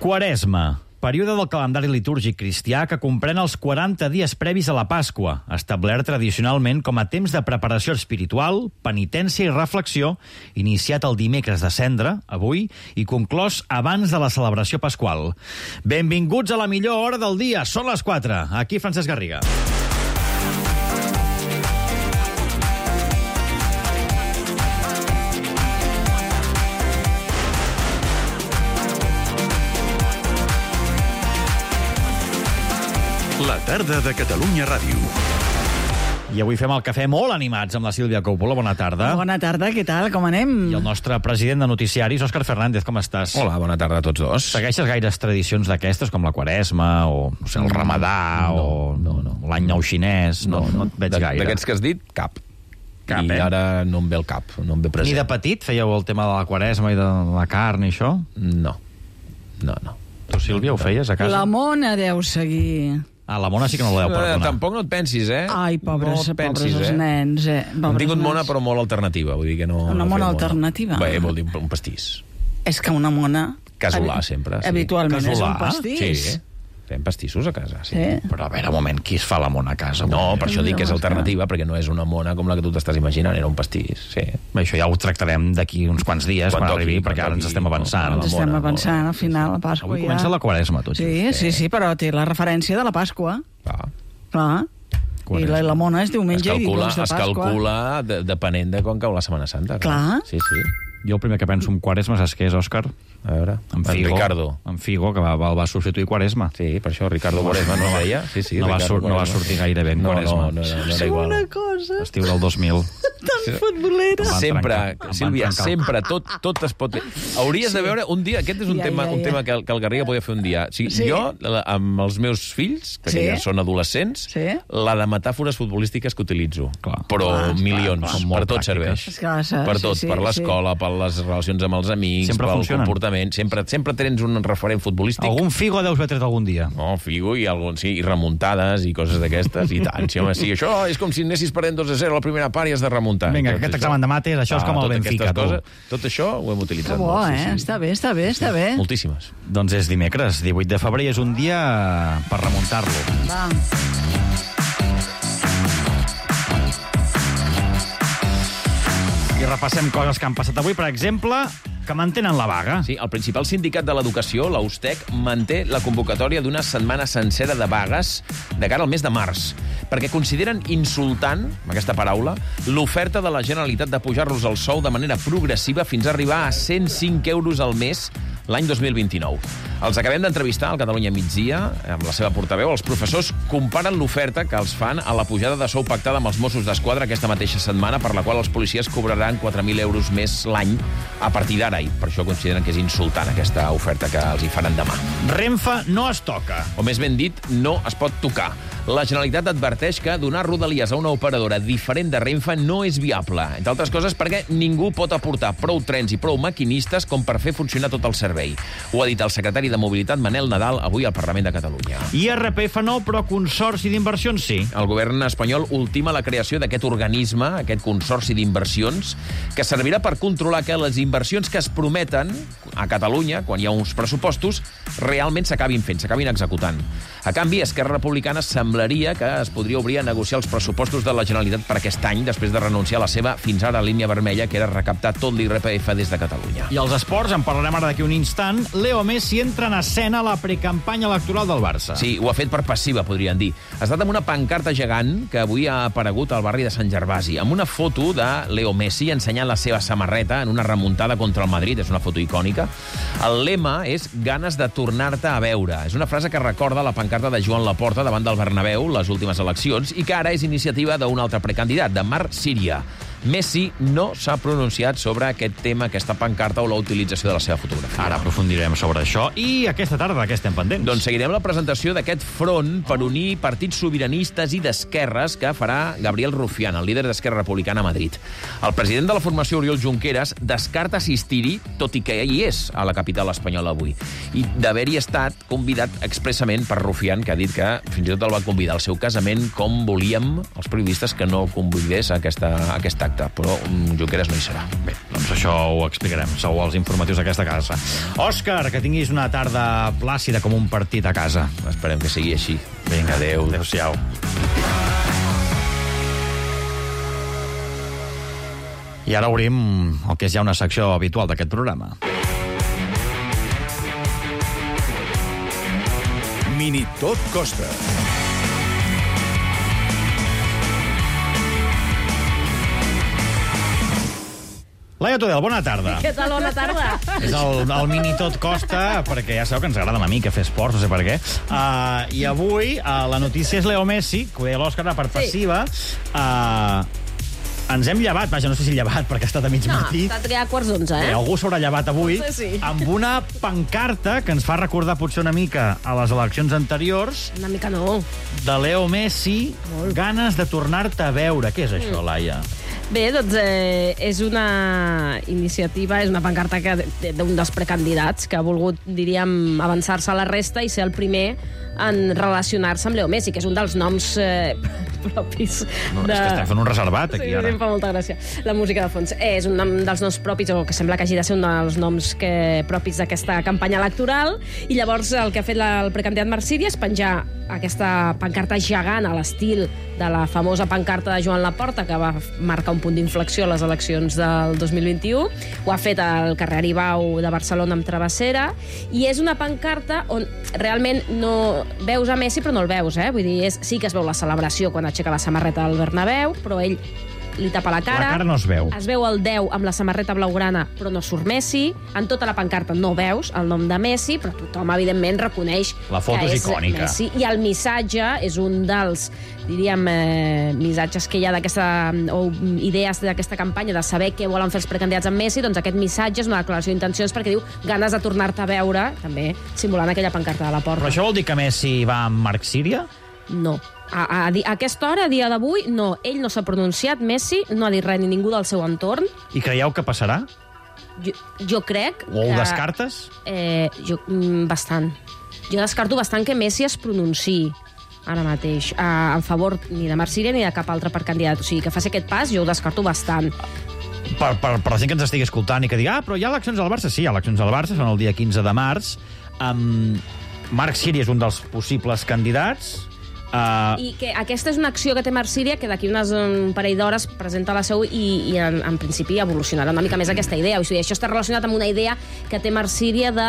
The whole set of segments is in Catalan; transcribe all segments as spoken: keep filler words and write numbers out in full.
Quaresma, període del calendari litúrgic cristià que comprèn els quaranta dies previs a la Pasqua, establert tradicionalment com a temps de preparació espiritual, penitència i reflexió, iniciat el dimecres de Cendra, avui, i conclòs abans de la celebració pasqual. Benvinguts a la millor hora del dia, són les quatre. Aquí Francesc Garriga. La tarda de Catalunya Ràdio. I avui fem el cafè molt animats amb la Sílvia Coppola. Bona tarda. Bona tarda, què tal? Com anem? I el nostre president de noticiaris, Òscar Fernández, com estàs? Hola, bona tarda a tots dos. Segueixes gaires tradicions d'aquestes, com la Quaresma, o no sé, el Ramadà, no, o no, no. l'any nou xinès? No, no, no et veig gaire. D'aquests que has dit, cap. Cap, I eh? ara no em ve el cap, no em ve present. Ni de petit fèieu el tema de la Quaresma i de la carn i això? No, no, no. Tu, Sílvia, ho feies a casa? La Mona deu seguir. Ah, la Mona sí que no la deu perdonar. Eh, tampoc no et pensis, eh? Ai, pobres, no et pensis, pobres els eh? nens, eh? Hem tingut nens. mona, però molt alternativa. Vull dir que no... Una no mona fem alternativa? Bé, vol dir un pastís. És que una mona... Casolà, habi- sempre. Sí. Habitualment és Casolà? un pastís. Sí, fem pastissos a casa, sí. Sí. Però a veure, un moment, qui es fa la Mona a casa? No, per això dic que és Déu, alternativa, perquè no és una mona com la que tu t'estàs imaginant, era un pastís, sí. Bé, això ja ho tractarem d'aquí uns quants dies, quan, Quan toqui, arribi, quan perquè ara ens toqui. estem avançant. Ens la estem Mona, avançant al final, la Pasqua Avui ja. comença la Quaresma, tot Sí, just. sí, sí, però té la referència de la Pasqua. Va. Clar. I la, la Mona és Es diumenge i calcula, dilluns de es Pasqua. calcula de, depenent de quan cau la Setmana Santa. Clar. Sí, sí. Jo el primer que penso en Quaresma, saps què és, Òscar? A veure, En Figo. Ricardo. En Figo, que va, va, va substituir Quaresma. Sí, per això Ricardo Quaresma no deia. Sí, sí, no, va Ricardo sur, no va Quaresma. sortir gaire bé en No, Quaresma. no, no, no, no era Sou igual. una cosa Estiu del dos mil. tan futbolera. Em van Sempre, trencar, em van Sílvia, trencar. sempre, tot, tot es pot... Hauries de veure un dia, aquest és un Ja, tema, ja, un ja. tema que, el- que el Garriga podia fer un dia. O sigui, Sí. Jo, la- amb els meus fills, perquè Sí. ja són adolescents, Sí. la de metàfores futbolístiques que utilitzo. Clar. Però Clar, milions, clar, són molt per tot pràctiques. serveix. És que, saps? Per tot, Sí, sí, per sí. l'escola, per les relacions amb els amics, Sempre pel funcionen. comportament. Sempre, sempre tens un referent futbolístic. Algun Figo deus haver tret algun dia. No, Figo i, algun, sí, i remuntades i coses d'aquestes. I tant, sí, home, sí. Això és com si anessis perdent dos a zero a la primera part i has de remuntar. Vinga, I tot aquest això. examen de mates, això és com el tot Benfica, aquestes tu. coses, tot això ho hem Que utilitzat bo, molt. eh? Està bé, està bé, està bé. Moltíssimes. Doncs és dimecres, divuit de febrer, és un dia per remuntar-lo. Va. I repassem coses que han passat avui, per exemple, que mantenen la vaga. Sí, el principal sindicat de l'educació, l'Austec, manté la convocatòria d'una setmana sencera de vagues de cara al mes de març, perquè consideren insultant, amb aquesta paraula, l'oferta de la Generalitat de pujar-los el sou de manera progressiva fins a arribar a cent cinc euros al mes l'any dos mil vint-i-nou. Els acabem d'entrevistar al Catalunya Migdia, amb la seva portaveu. Els professors comparen l'oferta que els fan a la pujada de sou pactada amb els Mossos d'Esquadra aquesta mateixa setmana, per la qual els policies cobraran quatre mil euros més l'any a partir d'ara, i per això consideren que és insultant aquesta oferta que els hi faran demà. Renfe no es toca. O més ben dit, no es pot tocar. La Generalitat adverteix que donar rodalies a una operadora diferent de Renfe no és viable, entre altres coses perquè ningú pot aportar prou trens i prou maquinistes com per fer funcionar tot el servei. Ho ha dit el secretari de Mobilitat, Manel Nadal, avui al Parlament de Catalunya. I R P F no, però Consorci d'Inversions sí. El govern espanyol ultima la creació d'aquest organisme, aquest consorci d'inversions, que servirà per controlar que les inversions que es prometen a Catalunya, quan hi ha uns pressupostos, realment s'acabin fent, s'acabin executant. A canvi, Esquerra Republicana semblaria que es podria obrir a negociar els pressupostos de la Generalitat per aquest any, després de renunciar a la seva fins ara línia vermella, que era recaptar tot l'I R P F des de Catalunya. I els esports, en parlarem ara d'aquí un instant. Leo Messi entra en escena a la precampanya electoral del Barça. Sí, ho ha fet per passiva, podrien dir. Ha estat amb una pancarta gegant que avui ha aparegut al barri de Sant Gervasi, amb una foto de Leo Messi ensenyant la seva samarreta en una remuntada contra el Madrid. És una foto icònica. El lema és ganes de tornar-te a veure. És una frase que recorda la pancarta de Joan Laporta davant del Bernabéu les últimes eleccions i que ara és iniciativa d'un altre precandidat, de Marc Síria. Messi no s'ha pronunciat sobre aquest tema, aquesta pancarta o la utilització de la seva fotografia. Ara aprofundirem sobre això. I aquesta tarda, què estem pendents? Doncs seguirem la presentació d'aquest front per unir partits sobiranistes i d'esquerres que farà Gabriel Rufián, el líder d'Esquerra Republicana a Madrid. El president de la formació, Oriol Junqueras, descarta assistir-hi, tot i que ell hi és a la capital espanyola avui. I d'haver-hi estat convidat expressament per Rufián, que ha dit que fins i tot el va convidar al seu casament, com volíem els periodistes que no convidés a aquesta, a aquest acte. Exacte, però um, Junqueras no hi serà. Bé, doncs això ho explicarem segur als informatius d'aquesta casa. Òscar, que tinguis una tarda plàcida com un partit a casa. Esperem que sigui així. Vinga, adéu. Adéu-siau. I ara obrim el que és ja una secció habitual d'aquest programa. Mini Tot Costa. Laia Tudel, bona tarda. Què tal, bona tarda? És el, el mini tot costa, perquè ja sabeu que ens agrada una mica fer esports, no sé per què. Uh, I avui uh, la notícia és Leo Messi, que ho deia l'Òscar per passiva. Uh, ens hem llevat, vaja, no sé si llevat, perquè ha estat a mig No, matí. està triat quarts d'onze, eh? Bé, algú s'haurà llevat avui No sé si. amb una pancarta que ens fa recordar potser una mica a les eleccions anteriors Una mica no. de Leo Messi, ganes de tornar-te a veure. Què és això, Laia? Bé, doncs eh, és una iniciativa, és una pancarta que d'un dels precandidats que ha volgut, diríem, avançar-se a la resta i ser el primer en relacionar-se amb Leo Messi, que és un dels noms eh, propis. No, de... És que estem fent un reservat, aquí, sí, ara. Sí, em fa molta gràcia. La música de fons. Eh, és un nom dels noms propis, o que sembla que hagi de ser un dels noms que, propis d'aquesta campanya electoral, i llavors el que ha fet la, el precandidat Marc Siri és penjar aquesta pancarta gegant a l'estil de la famosa pancarta de Joan Laporta, que va marcar un punt d'inflexió a les eleccions del dos mil vint-i-u. Ho ha fet al carrer Aribau de Barcelona amb travessera, i és una pancarta on realment no veus a Messi, però no el veus, eh? Vull dir, és, sí que es veu la celebració quan aixeca la samarreta del Bernabéu, però ell li tapa la cara. La cara no es veu. Es veu el deu amb la samarreta blaugrana, però no surt Messi. En tota la pancarta no veus el nom de Messi, però tothom, evidentment, reconeix La foto que és icònica. Messi. I el missatge és un dels, diríem, eh, missatges que hi ha d'aquesta, o idees d'aquesta campanya de saber què volen fer els precandidats amb Messi. Doncs aquest missatge és una declaració d'intencions perquè diu ganes de tornar-te a veure, també simulant aquella pancarta de la porta. Però això vol dir que Messi va amb Marc Síria? No. A, a, a aquesta hora, a dia d'avui, no. Ell no s'ha pronunciat, Messi, no ha dit res ni ningú del seu entorn. I creieu que passarà? Jo, jo crec O ho que... descartes? Eh, jo, mm, bastant. Jo descarto bastant que Messi es pronunciï ara mateix eh, en favor ni de Marc Siri ni de cap altre per candidat. O sigui, que faci aquest pas, jo ho descarto bastant. Per, per, per la gent que ens estigui escoltant i que digui, ah, però hi ha eleccions al Barça. Sí, hi ha eleccions al Barça, són el dia quinze de març. Um, Marc Siri és un dels possibles candidats. Uh, I que aquesta és una acció que té Marc Siri, que d'aquí unes un parell d'hores presenta la seu i, i en, en principi evolucionarà una mica més aquesta idea. O sigui, això està relacionat amb una idea que té Marc Siri de,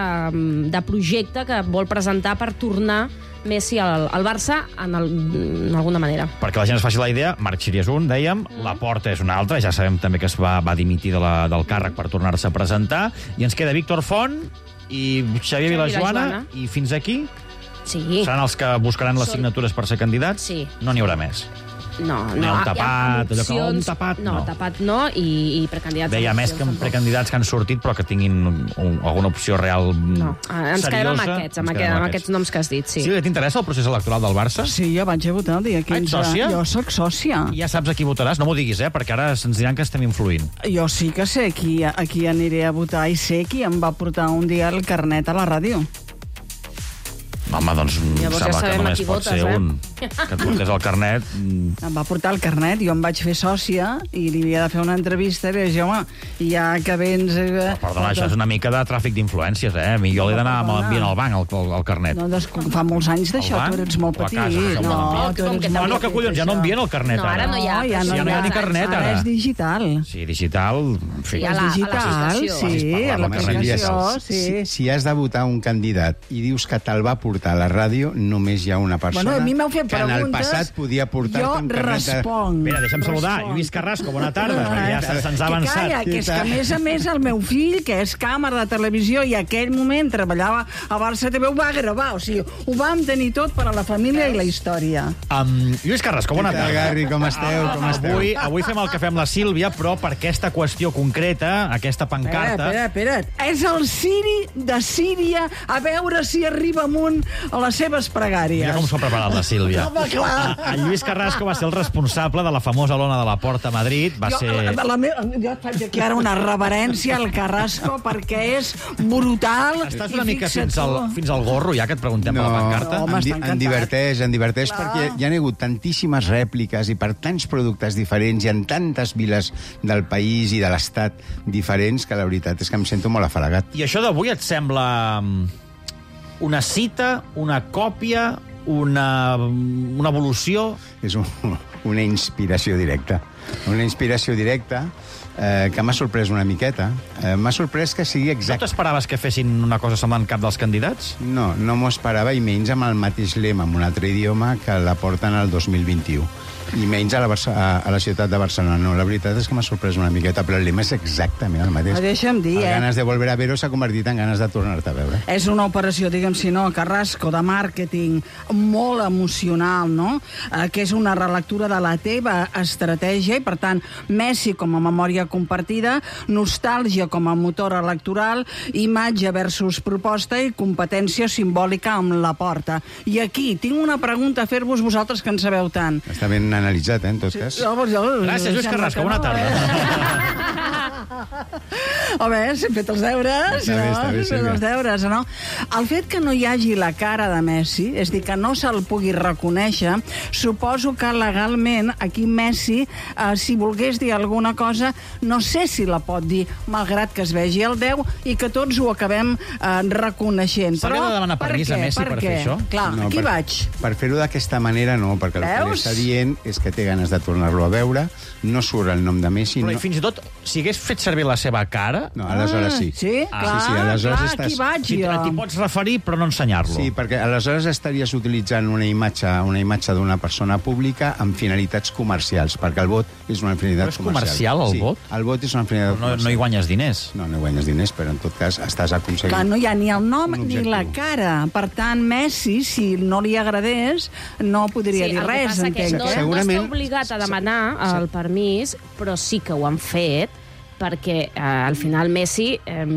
de projecte que vol presentar per tornar Messi al, al Barça en, el, en alguna manera. perquè la gent es faci la idea, Marc Siri és un, dèiem, mm. Laporta és un altre, ja sabem també que es va, va dimitir de la, del càrrec per tornar-se a presentar, i ens queda Víctor Font i Xavier Vilajoana, Vilajoana. i fins aquí Sí. seran els que buscaran les Són- signatures per ser candidats? Sí. No n'hi haurà més. No, N'hi ha no. un tapat, amb allò que, opcions- un tapat, no. no. tapat no, i, i precandidats... Bé, hi ha amb més que opcions, tampoc. precandidats que han sortit, però que tinguin un, un, alguna opció real No, ah, ens quedem amb seriosa. aquests, amb, Ens aquest, quedem amb aquests noms que has dit, sí. Sí, t'interessa el procés electoral del Barça? Sí, jo vaig a votar el dia quinze. Ets sòcia? Jo sóc sòcia. Ja saps a qui votaràs? No m'ho diguis, eh? Perquè ara se'ns diran que estem influint. Jo sí que sé qui, a qui aniré a votar i sé qui em va portar un dia el carnet a la ràdio. Home, doncs em Llavors ja sembla que sabem a només qui pot votes, ser eh? un. Que et portés el carnet... mm, Em va portar el carnet, jo em vaig fer sòcia i li havia de fer una entrevista i vaig dir, home, ja que vens... Eh, Però, perdona, això és una mica de tràfic d'influències, eh? A mi jo l'he d'anar amb enviant al banc, el, el, el carnet. No, doncs, fa molts anys d'això, Al banc? tu eres molt O a petit. casa, que no, ho tu Com eres que molt Ah, no, que collons, ja no envien el carnet, No, ara ara. no hi ha. ja no, Ja no hi ha ni carnet, ara. ara. és digital. Sí, digital... En fi. Sí, a És la- a digital, l'aplicació. sí, Vas a parlar, l'aplicació, sí. Si, si has de votar un candidat i dius que te'l va portar a la ràdio, només hi ha una persona Bueno, a mi m'heu fet que en el preguntes, passat podia portar-te jo un carnet de... responc. Mira, deixa'm saludar. Responc. Lluís Carrasco, bona tarda, perquè ja se- se'ns ha Que avançat. calla, que és que a més a més el meu fill, que és càmera de televisió i aquell moment treballava a Barça T V, ho va gravar, o sigui, ho vam tenir tot per a la família i la història. Um, Lluís Carrasco, bona Què tal, tarda. Garri, com esteu? Com esteu? Avui, avui fem el que fem la Sílvia, però per aquesta qüestió concreta, aquesta pancarta... Espera, espera, espera. És el Siri de Síria, a veure si arriba amunt a les seves pregàries. Mira com s'ho ha preparat la Sílvia. Home, clar. A, a Lluís Carrasco va ser el responsable de la famosa lona de la Porta a Madrid. Va jo, ser... la, la meva, jo et faig aquí ara una reverència al Carrasco perquè és brutal. Estàs i una mica fixa't fins al, tu. fins al gorro, ja que et preguntem No, per la pancarta. no, home, em, di està encantat. em diverteix, em diverteix Clar. perquè hi ha hagut tantíssimes rèpliques i per tants productes diferents i en tantes viles del país i de l'estat diferents que la veritat és que em sento molt afalagat. I això d'avui et sembla mm, una cita, una còpia, una, una evolució? És un, una inspiració directa. Una inspiració directa eh, que m'ha sorprès una miqueta. Eh, m'ha sorprès que sigui No exacte. t'esperaves que fessin una cosa semblant cap dels candidats? No, no m'ho esperava, i menys amb el mateix lema, amb un altre idioma, que la porten al dos mil vint-i-u. I menys a la, Barça, a, a la ciutat de Barcelona. No, la veritat és que m'ha sorprès una miqueta, però el lema és exactament el mateix. Ah, deixa'm dir, el eh? ganes de volver a veure s'ha convertit en ganes de tornar-te a veure. És una operació, diguem si no, Carrasco, de màrqueting molt emocional, no? Eh, que és una relectura de la teva estratègia i, per tant, Messi com a memòria compartida, nostàlgia com a motor electoral, imatge versus proposta i competència simbòlica amb la porta. I aquí tinc una pregunta a fer-vos vosaltres que en sabeu tant. Està ben analitzat, eh, en tot cas. Gràcies, Lluís Carrasco. Bona tarda. Home, s'he fet els deures, Està bé, no? està bé, S'he fet Sílvia. els deures, no? El fet que no hi hagi la cara de Messi, és a dir, que no se'l pugui reconèixer, suposo que legalment aquí Messi, eh, si volgués dir alguna cosa, no sé si la pot dir, malgrat que es vegi el deu i que tots ho acabem eh, reconeixent. Se li ha de demanar per permís a què? Messi per què? fer això? Clar, No, aquí per, vaig. Per fer-ho d'aquesta manera, no, perquè el que li Veus? està dient és que té ganes de tornar-lo a veure, no surt el nom de Messi... Però no... i fins i tot, si hagués fet servir la seva cara, No, aleshores sí. Ah, sí? Ah, Clar, sí, sí, aleshores clar, estàs- aquí vaig si jo. t'hi pots referir però no ensenyar-lo. Sí, perquè aleshores estaries utilitzant una imatge una imatge d'una persona pública amb finalitats comercials, perquè el vot és una finalitat Però és comercial. comercial, el sí, vot? El vot és una finalitat No, comercial. no hi guanyes diners. No, no guanyes diners, però en tot cas estàs aconseguint... Que no hi ha ni el nom Un ni objectiu. la cara. Per tant, Messi, si no li agradés, no podria Sí, dir el que res, passa que entenc. no, eh? no Segurament- està obligat a demanar el permís, però sí que ho han fet, perquè eh, al final Messi,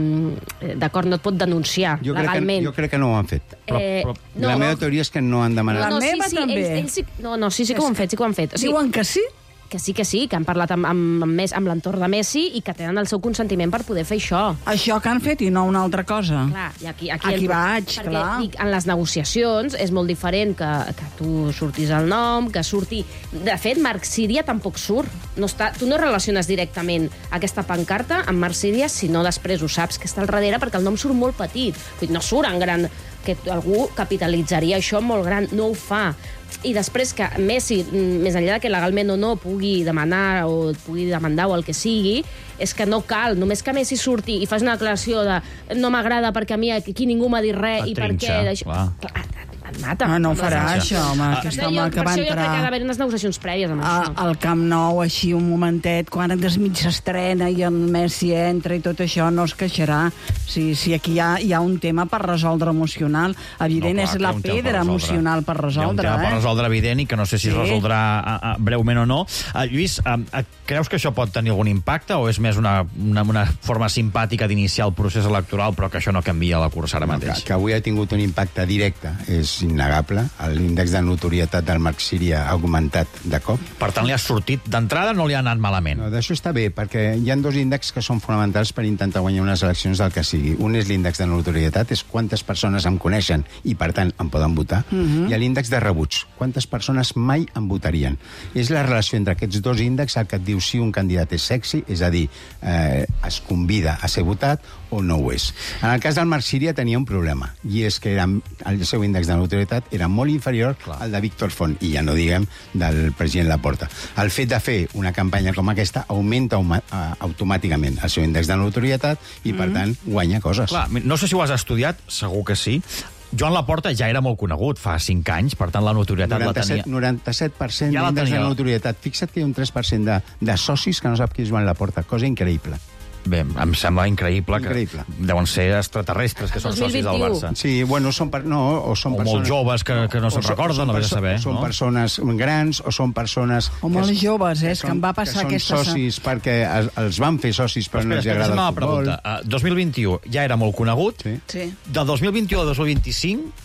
eh, d'acord, no et pot denunciar Jo crec, que, legalment. jo crec que no ho han fet. Però- Eh, però- no, la no, meva teoria és que no han demanat... La no, meva sí, sí, també. Ells, ells sí, no, no, sí, sí que ho han fet, sí que ho han fet. O sigui, Diuen que sí? que sí, que sí, que han parlat amb, amb, amb, Mes- amb l'entorn de Messi i que tenen el seu consentiment per poder fer això. Això que han fet i no una altra cosa. Clar, i aquí, aquí, Aquí el- vaig, perquè, clar. Dic, en les negociacions és molt diferent que, que tu surtis el nom, que surti... De fet, Marc Síria tampoc surt. No està, tu no relaciones directament aquesta pancarta amb Marc Síria, sinó després ho saps que està al darrere perquè el nom surt molt petit. Vull dir, no surt en gran... que algú capitalitzaria això molt gran. No ho fa. I després que Messi, més enllà de que legalment o no pugui demanar o et pugui demandar o el que sigui, és que no cal, només que Messi surti i fas una declaració de no m'agrada perquè a mi aquí ningú m'ha dit res Et i per trinxa, què... d'això- clar. Clar, et mata. Ah, no ho Amb farà, les- això, home, Ah, aquest Per home això que jo- va per això jo crec que ha entrar d'haver unes negociacions prèvies amb a- això. al Camp Nou, així, un momentet, quan es mig s'estrena i el Messi entra i tot això, no es queixarà. Si, si aquí hi ha, hi ha un tema per resoldre emocional. Evident, No, clar, és que hi la ha un tema per pedra resoldre. emocional per Hi ha un resoldre, tema per eh? resoldre evident i que no sé si Sí. es resoldrà a, a, breument o no. Uh, Lluís, uh, uh, creus que això pot tenir algun impacte o és més una, una, una forma simpàtica d'iniciar el procés electoral però que això no canvia la cursa ara No, que, mateix? que avui ha tingut un impacte directe és innegable. L'índex de notorietat del Marc Síria ha augmentat de cop. Per tant, li ha sortit d'entrada, no li ha anat malament. No, d'això està bé, perquè hi ha dos índexs que són fonamentals per intentar guanyar unes eleccions del que sigui. Un és l'índex de notorietat, és quantes persones em coneixen i, per tant, em poden votar. Uh -huh. I l'índex de rebuig, quantes persones mai em votarien. És la relació entre aquests dos índexs el que et diu si un candidat és sexy, és a dir, eh, es convida a ser votat o no ho és. En el cas del Marc Síria tenia un problema, i és que era, el seu índex de notorietat era molt inferior Clar. al de Víctor Font, i ja no diguem del president Laporta. El fet de fer una campanya com aquesta augmenta uh, automàticament el seu índex de notorietat i, per tant, guanya coses. Clar, no sé si ho has estudiat, segur que sí. Joan Laporta ja era molt conegut fa cinc anys, per tant la notorietat la noranta-set, tenia... noranta-set per cent Ja la d'índex de tenia. notorietat. Fixa't que hi ha un tres per cent de, de socis que no sap qui és Joan Laporta. Cosa increïble. Bé, em sembla increïble, Increïble. que deuen ser extraterrestres que són dos mil socis del vint-i-u. Barça. Sí, bueno, són per, no, o són O persones... molt joves que, que no o se'n són- recorden, són no vés a perso- saber, Són no? persones grans o són persones... O molt que- joves, eh, és que són- em va passar que aquesta- són socis perquè es, els van fer socis però no els Espera, espera, agrada deixa'm el una futbol. pregunta. Uh, dos mil vint-i-u ja era molt conegut. Sí. Sí. De dos mil vint-i-u a dos mil vint-i-cinc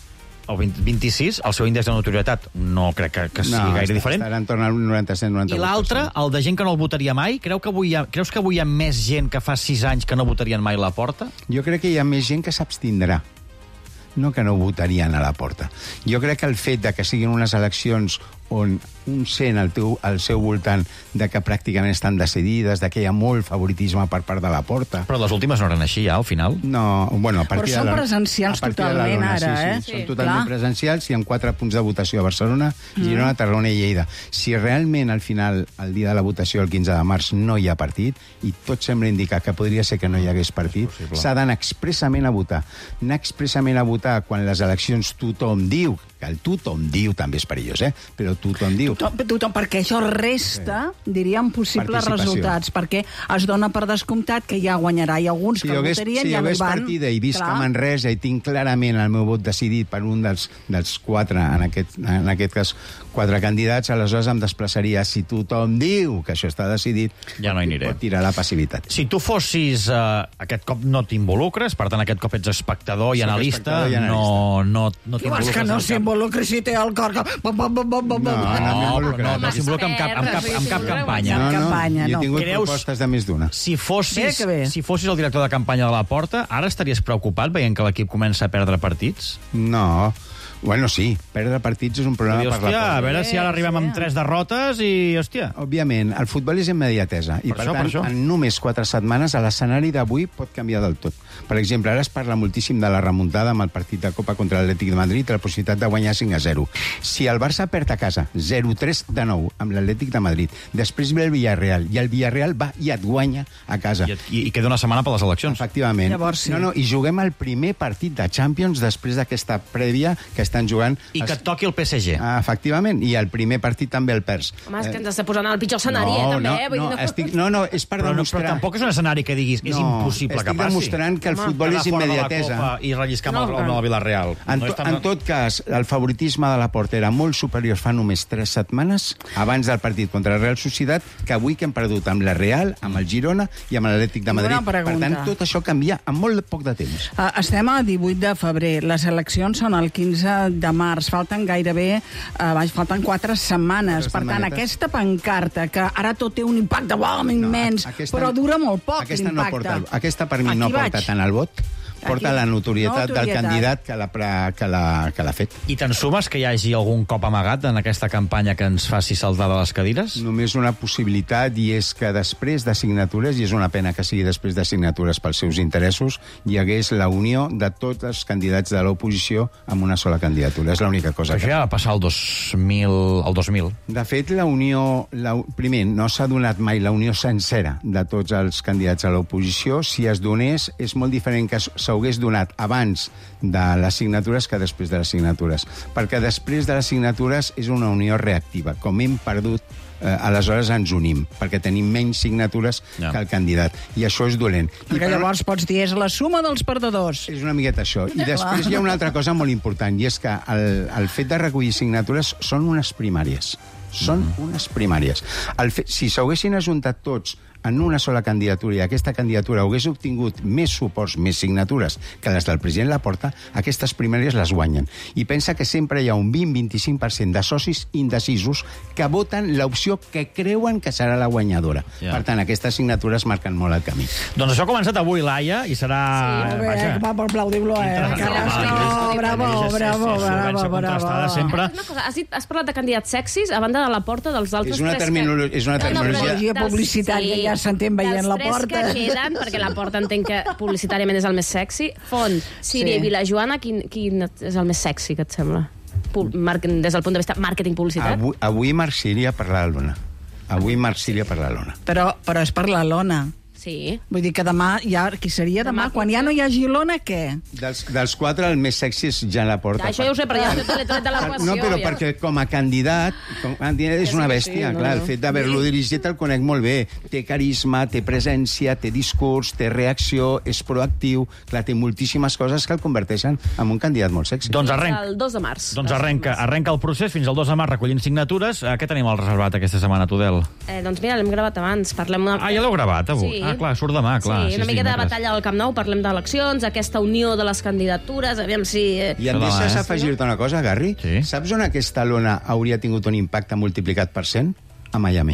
o vint-i-sis, el seu índex de notorietat no crec que, que sigui no, gaire està, diferent. Estarà en torn al noranta-set noranta-vuit I l'altre, el de gent que no el votaria mai, creu que avui hi ha, creus que avui hi ha més gent que fa sis anys que no votarien mai la Porta? Jo crec que hi ha més gent que s'abstindrà, no que no votarien a la Porta. Jo crec que el fet de que siguin unes eleccions on un sent al, teu, al seu voltant de que pràcticament estan decidides, de que hi ha molt favoritisme per part de la Porta. Però les últimes no eren així, ja, al final? No, bueno, a partir Però són de la, presencials a partir de la totalment, Lona, ara, sí, eh? Sí, Sí. són totalment Clar. presencials i amb quatre punts de votació a Barcelona, Girona, Tarragona i Lleida. Si realment al final, el dia de la votació, el quinze de març, no hi ha partit, i tot sembla indicar que podria ser que no hi hagués partit, s'ha d'anar expressament a votar. Anar expressament a votar quan les eleccions tothom diu, que el tothom diu també és perillós, eh? Però tothom diu... Tothom, tothom, perquè això resta, diríem, possibles Participació. resultats, perquè es dona per descomptat que ja guanyarà. Hi ha alguns Si que hi hagués, votarien si hi ja no hi hagués van. partida i visc Clar. a Manresa i tinc clarament el meu vot decidit per un dels, dels quatre, en aquest, en aquest cas, quatre candidats, aleshores em desplaçaria. Si tothom diu que això està decidit, Ja no hi aniré. pot tirar la passivitat. Si tu fossis... Eh, aquest cop no t'involucres, per tant, aquest cop ets espectador i Soc analista, espectador i no, no, no Tu vols t'involucres. que no en cap- s'involucri si té el cor... que- bum, bum, bum, bum, bum, No, bum. no, No, m'involucro. no, no s'involucra amb cap, amb cap, amb cap campanya. No, campanya, jo no. he tingut Creus- propostes de més d'una. Si fossis, Bé que bé. si fossis el director de campanya de la Porta, ara estaries preocupat veient que l'equip comença a perdre partits? No. Bueno, sí, perdre partits és un problema Dius, per la hòstia, a Porta. veure si ara arribem amb tres derrotes i, hòstia... Òbviament, el futbol és immediatesa i, Per per, això, per tant, això. en només quatre setmanes l'escenari d'avui pot canviar del tot. Per exemple, ara es parla moltíssim de la remuntada amb el partit de Copa contra l'Atlètic de Madrid i la possibilitat de guanyar cinc a zero. Si el Barça perd a casa zero tres de nou amb l'Atlètic de Madrid, després ve el Villarreal i el Villarreal va i et guanya a casa. I, i, i queda una setmana per les eleccions. Efectivament. Llavors sí. No, no, i juguem el primer partit de Champions després d'aquesta prèvia que estan jugant... I que et toqui el P S G. Ah, efectivament, i el primer partit també el perds. Home, és que ens està posant al pitjor escenari, eh, també. no, eh? Vull no, dir, no, estic, no, no, és per Però, no, demostrar... però tampoc és un escenari que diguis és impossible que estic passi. demostrant que el futbol és immediatesa. I relliscar amb No, el, no. amb el Villarreal. En, No to, és tan- en tot cas, el favoritisme de la Porta era molt superior fa només tres setmanes, abans del partit contra la Real Societat, que avui que hem perdut amb la Real, amb el Girona i amb l'Atlètic de Madrid. Bona pregunta. Per tant, tot això canvia en molt poc de temps. Uh, estem a divuit de febrer, les eleccions són el quinze de març, falten gairebé, uh, vaig, falten quatre setmanes. Quatre per tant, setmanetes. aquesta pancarta, que ara tot té un impacte bom, immens, a- aquesta- però dura molt poc, aquesta no l'impacte. porta, el- aquesta per mi Aquí no vaig. porta tant el vot, porta Aquí. la notorietat, del Notorietat. candidat que l'ha pre- que l'ha que l'ha fet. I te'n sumes que hi hagi algun cop amagat en aquesta campanya que ens faci saltar de les cadires? Només una possibilitat, i és que després de signatures, i és una pena que sigui després de signatures pels seus interessos, hi hagués la unió de tots els candidats de l'oposició amb una sola candidatura. És l'única cosa Això que... ja va passar el dos mil... El dos mil. De fet, la unió... La, primer, no s'ha donat mai la unió sencera de tots els candidats a l'oposició. Si es donés, és molt diferent que s'hagués donat abans de les signatures que després de les signatures. Perquè després de les signatures és una unió reactiva. Com hem perdut, eh, aleshores ens unim, perquè tenim menys signatures Ja. que el candidat. I això és dolent. I Perquè per- llavors pots dir, és la suma dels perdedors. és una miqueta això. I després hi ha una altra cosa molt important, i és que el, el fet de recollir signatures són unes primàries. Són mm. unes primàries. El fet, si s'haguessin ajuntat tots en una sola candidatura i aquesta candidatura hagués obtingut més suports, més signatures que les del president Laporta, aquestes primàries les guanyen. I pensa que sempre hi ha un vint a vint-i-cinc per cent de socis indecisos que voten l'opció que creuen que serà la guanyadora. Ja. Per tant, aquestes signatures marquen molt el camí. Doncs això ha començat avui, Laia, i serà... Molt bé, eh? Va, aplaudim-lo, eh? Interessant. Carrasco, bravo, És- és- és- bravo, és solvència bravo, contrastada bravo. sempre. Una cosa, has, dit, has parlat de candidats sexis a banda de la Porta dels altres És una tres terminolo- que... és una terminologia- Terminologia publicitària, ja s'entén veient la Porta. Dels tres que queden, perquè la Porta entenc que publicitàriament és el més sexy, Font, Síria Sí. i Vilajoana, quin, quin és el més sexy, que et sembla? Pul mar des del punt de vista màrqueting publicitat? Avui, avui Marc Síria per la Lona. Avui Marc Síria per la Lona. Però, però és per la lona. Sí. Vull dir que demà, ja, qui seria demà? Demà, Quan ja no hi hagi lona, què? Dels, dels quatre, el més sexy és Jan Laporta. Ja, això ja ho sé, però ja t'he tret de l'equació. No, però ja. perquè com a candidat, com a candidat és Sí, una sí, bèstia, sí, no, clar. no. El fet d'haver-lo dirigit el conec molt bé. Té carisma, té presència, té discurs, té reacció, és proactiu. Clar, té moltíssimes coses que el converteixen en un candidat molt sexy. Doncs arrenca. El dos de març. Doncs arrenca, arrenca el procés fins al dos de març recollint signatures. Eh, què tenim al reservat aquesta setmana, Tudel? Eh, doncs mira, l'hem gravat abans. Parlem una... Ah, ja l'heu gravat, avui? Sí, Ah, clar, surt demà, clar. Sí, una sí, miqueta de dimecres. batalla al Camp Nou, parlem d'eleccions, aquesta unió de les candidatures, aviam si... I em Demà, deixes eh? afegir-te una cosa, Garri? Sí. Saps on aquesta lona hauria tingut un impacte multiplicat per cent? A Miami.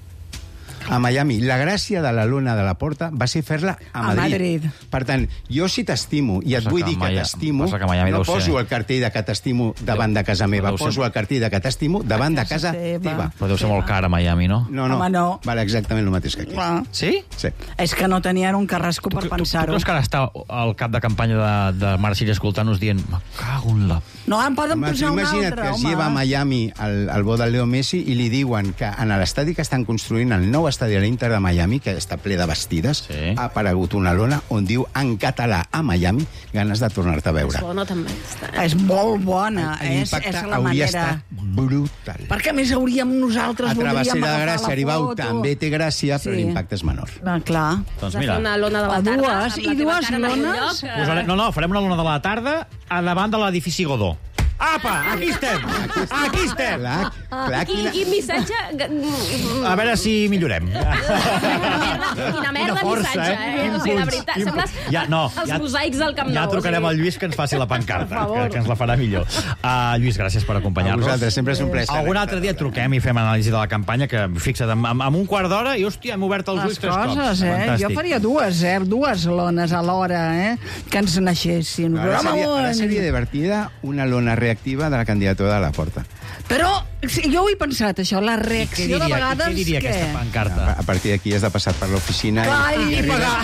A Miami. La gràcia de la lona de la Porta va ser fer-la a A Madrid. Madrid. Per tant, jo si t'estimo, i et Passa vull que dir que Maya- t'estimo, passa que Miami no deu ser- poso el cartell de que t'estimo davant de casa meva, deu ser- poso el cartell de que t'estimo davant de casa teva. teva. Però deu ser molt car a Miami, no? No, no. Home, no. Vale exactament el mateix que aquí. Clar. Sí? Sí. És que no tenien un carrasco per Tu, tu pensar-ho. creus que ara està al cap de campanya de, de Marcilla escoltant-nos dient me cago en la... No, en poden Home, tu posar un imagina't altre, que es home. lleva a Miami el, el bo del Leo Messi i li diuen que en l'estadi que estan construint, el nou estadi de l'Inter de Miami, que està ple de vestides, Sí. ha aparegut una lona on diu en català a Miami ganes de tornar-te a veure. És bona, també. Està. És molt bona. és, L'impacte és la hauria manera... estat brutal. Perquè, a més, hauríem nosaltres A Travessera voldríem de agafar Gràcia, la Aribau, foto. també té gràcia, però Sí. l'impacte és menor. Ah, clar. Doncs Has de mira, fer una lona de la A tarda. dues, amb la i teva dues cara en algun lones. lloc, eh? posarem, no, no, farem una lona de la tarda a davant de l'edifici Godó. Apa, aquí estem! Aquí estem! Clar, clar, Quin, quina... quin missatge... A veure si millorem. Quina merda de força, missatge, eh? eh? O sigui, de Impuls, veritat, impuls. sembles Ja, no, els ja- mosaics del Camp Nou. Ja trucarem o al sigui. Lluís que ens faci la pancarta, Per favor. que, que ens la farà millor. Uh, Lluís, gràcies per A acompanyar-nos. vosaltres, sempre és un plaer. Algun altre dia truquem i fem anàlisi de la campanya, que, fixa't, amb, amb, amb un quart d'hora i, hòstia, hem obert els ulls Les tres cops. coses, eh? Fantàstic. Jo faria dues, eh? Dues lones alhora, eh? Que ens naixessin. Ara Però, seria, ara home, seria divertida una lona reactiva de la candidatura de la Porta. Però sí, jo ho he pensat, això, la I què reacció diria, de vegades... què diria què? aquesta pancarta? A, a partir d'aquí has de passar per l'oficina Clar, i, i i, pagar.